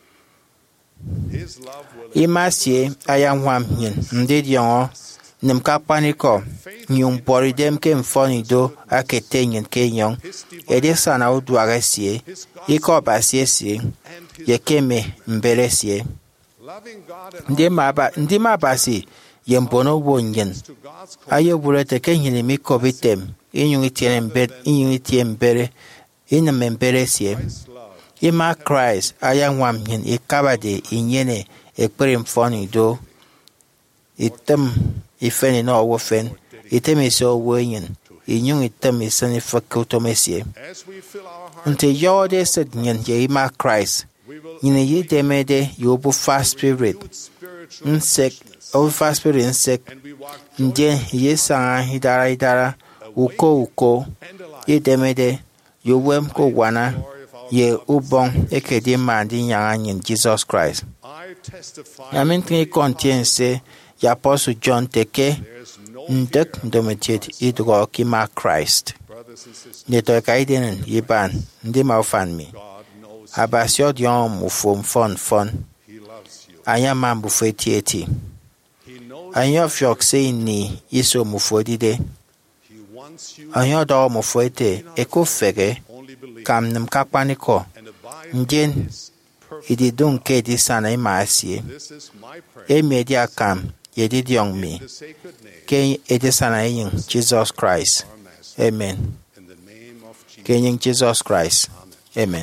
His love will ima sie ayamwam nyen. Ndi diongo nem kapaniko nyung bori dem ke mfoni do akete nyen ke yon. Edesana uduare sie. Iko basie sie. and his Yekeme mbele sie. loving God and Ndi mabasi yembono wonyen. to God's Ayo burete ke nyini mi kobitem. Inyung itien mbere. Ina membere sie. Christ's love Ima Christ ayangwam nyen ikabade inyene ekpere mfoni do. Item ifeni no wofen. Item isi owo nyen. Inyung item isani fakutomesie. as we fill our hearts, Nte yode set nyen ye ima Christ. we will Nyine yi demede yobu fast spirit. exude spiritual Insek richness, obu fast spirit insek. and we walk Nje ye sanga idara uko and alive. ye demede yowem ko wana ye ubon ekedi mandi nyanga nyen Jesus Christ. I testify Yamin contient se ya apostle John teke there's no ndek fear, dometet idro kima Christ. brothers and sisters. Ne to kaiden yiban ndi ma ofan mi. God knows Abasio dion mu fon fon. He loves you. Anya mambu fetieti. He knows Anya fiok se ni iso mu fodide. He wants you Anya do mu foete eko fege only believe kam nem kapaniko. and abide Ndien in His perfect. idi dun ke di sana imasie. This is my prayer. E media kam yedi diong mi. The sacred name Ke edi sana yin Jesus Christ. of our Master. Amen. In the name of Jesus. Ke yin Jesus Christ. Amen. Amen.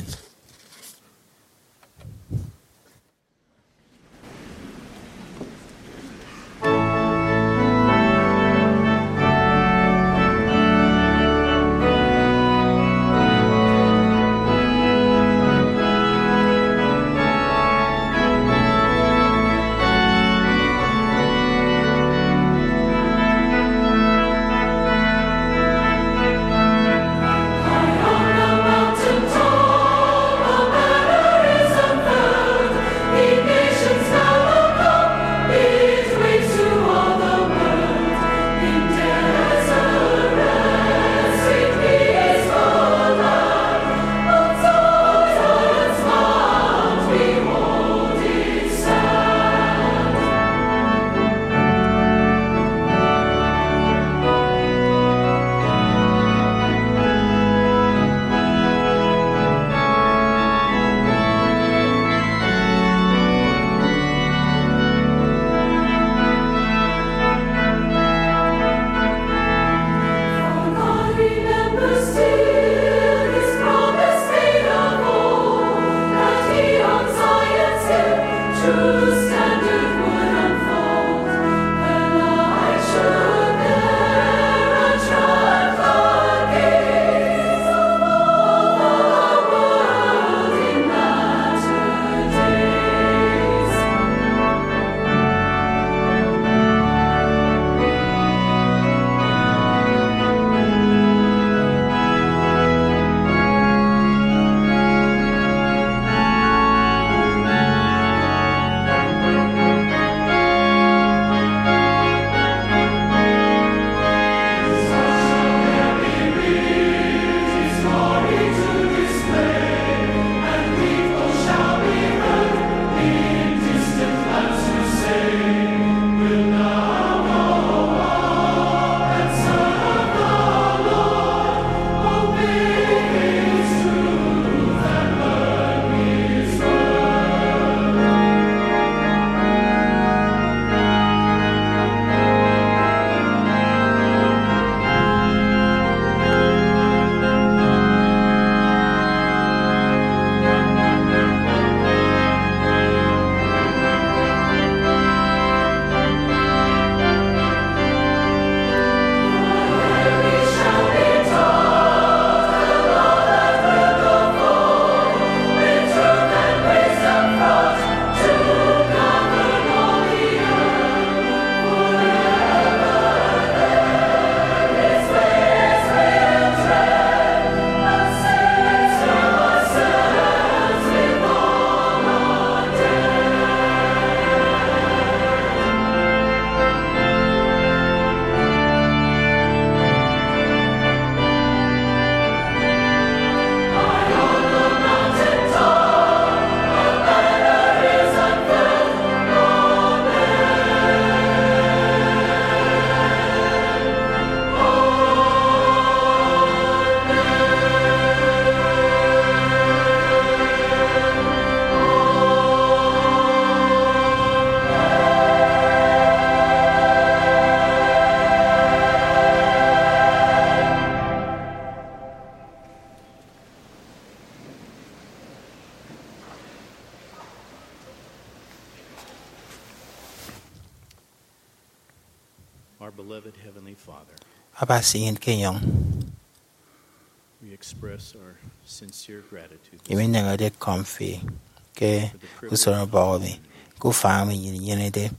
Our beloved Heavenly Father, Aba singin kenyong. we express our sincere gratitude Imi nanga de comfy. Ke usono bawo mi. Ku fa mi yin de.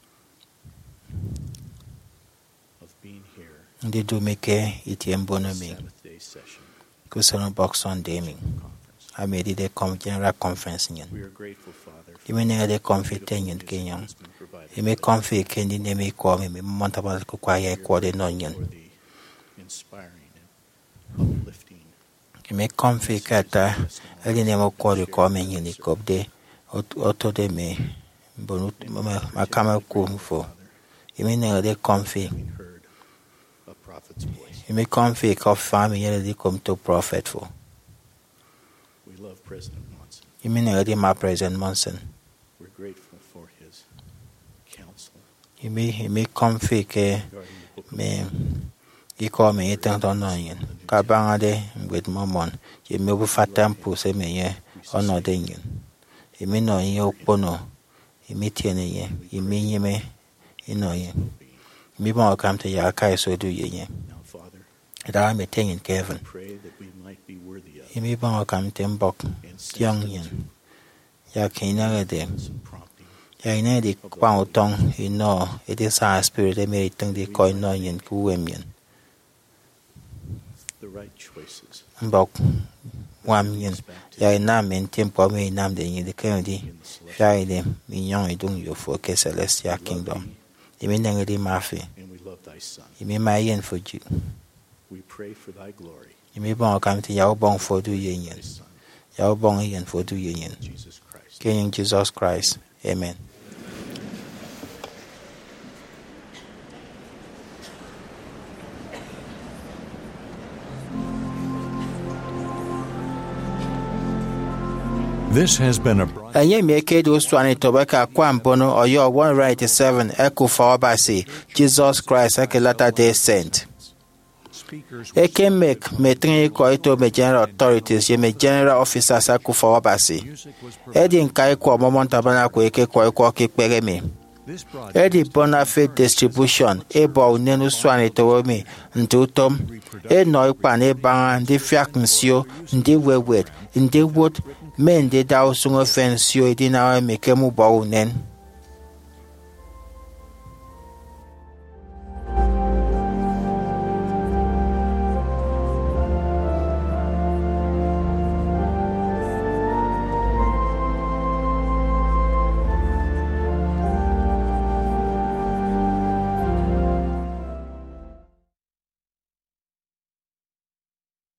of being here Ndi do me ke itiembo na mi. Sabbath day session Ku sono box on de mi. conference. I made it a general conference yin. We are grateful, Father, for Imi nanga de the comfy beautiful tenyin music kenyong. that's been provided Imi by comfy kendi ne mi ko mi monta ba ku kwa ye ko de non yin. for the inspiring and uplifting Imi comfy kata ali ne mo ko de ko mi yin ko de oto de me bonu makama ku fo. Imi nanga de comfy. having heard a prophet's voice. Imi comfy ko fa mi yin de come to prophet for. We love President Monson. Imi nanga de ma President Monson. We're grateful for his counsel Imi comfy ke regarding the book of me iko me itang ton non yin. Ka banga de with momon. Imi bu fatam pu se me ye ono de yin. Imi no yin okpono. Imi tiene ye. Imi yime ino yin. Imi bon kam te ya kai so du ye yin. now, Father. Da me tenyin Kevin. Pray that we might be worthy of Imi bon kam te mbok and young sensitive yin. Ya kina de. to some prompting. Ya ina di kwang utong ino it is our spirit e me itang di ko ino yin ku wem yin. The right choices Mbok wam yin. Ya ina men tiempo me nam de yin de kan di. in the celestial Fia de minyon idung yo for ke celestial kingdom. Imi nang di mafi. and we love thy Son. Imi ma yin for ju. We pray for thy glory, Imi bon kam ti yao bong for du yin thy yin. Son, Yao bong yin for du yin yin. Jesus Christ. King Jesus Christ. Amen. This has been a Enye mi eke di uswani tobeka kwa mbono oyo 187 eku fa obasi Jesus Christ eke Latter Day Saint. speakers Eke mek metri ko ito me general authorities ye me general officers eku fa obasi. music was provided. Edi nka ikwa momon tabana ko eke ko iko kikpere mi. This broadcast Edi Bonafide Distribution ebo unenu swani towo mi ntutom. E no ikpa ne banga ndi fiak nsio ndi wewet ndi wot men ndi da usungo fen sio edi na me kemu ba unen.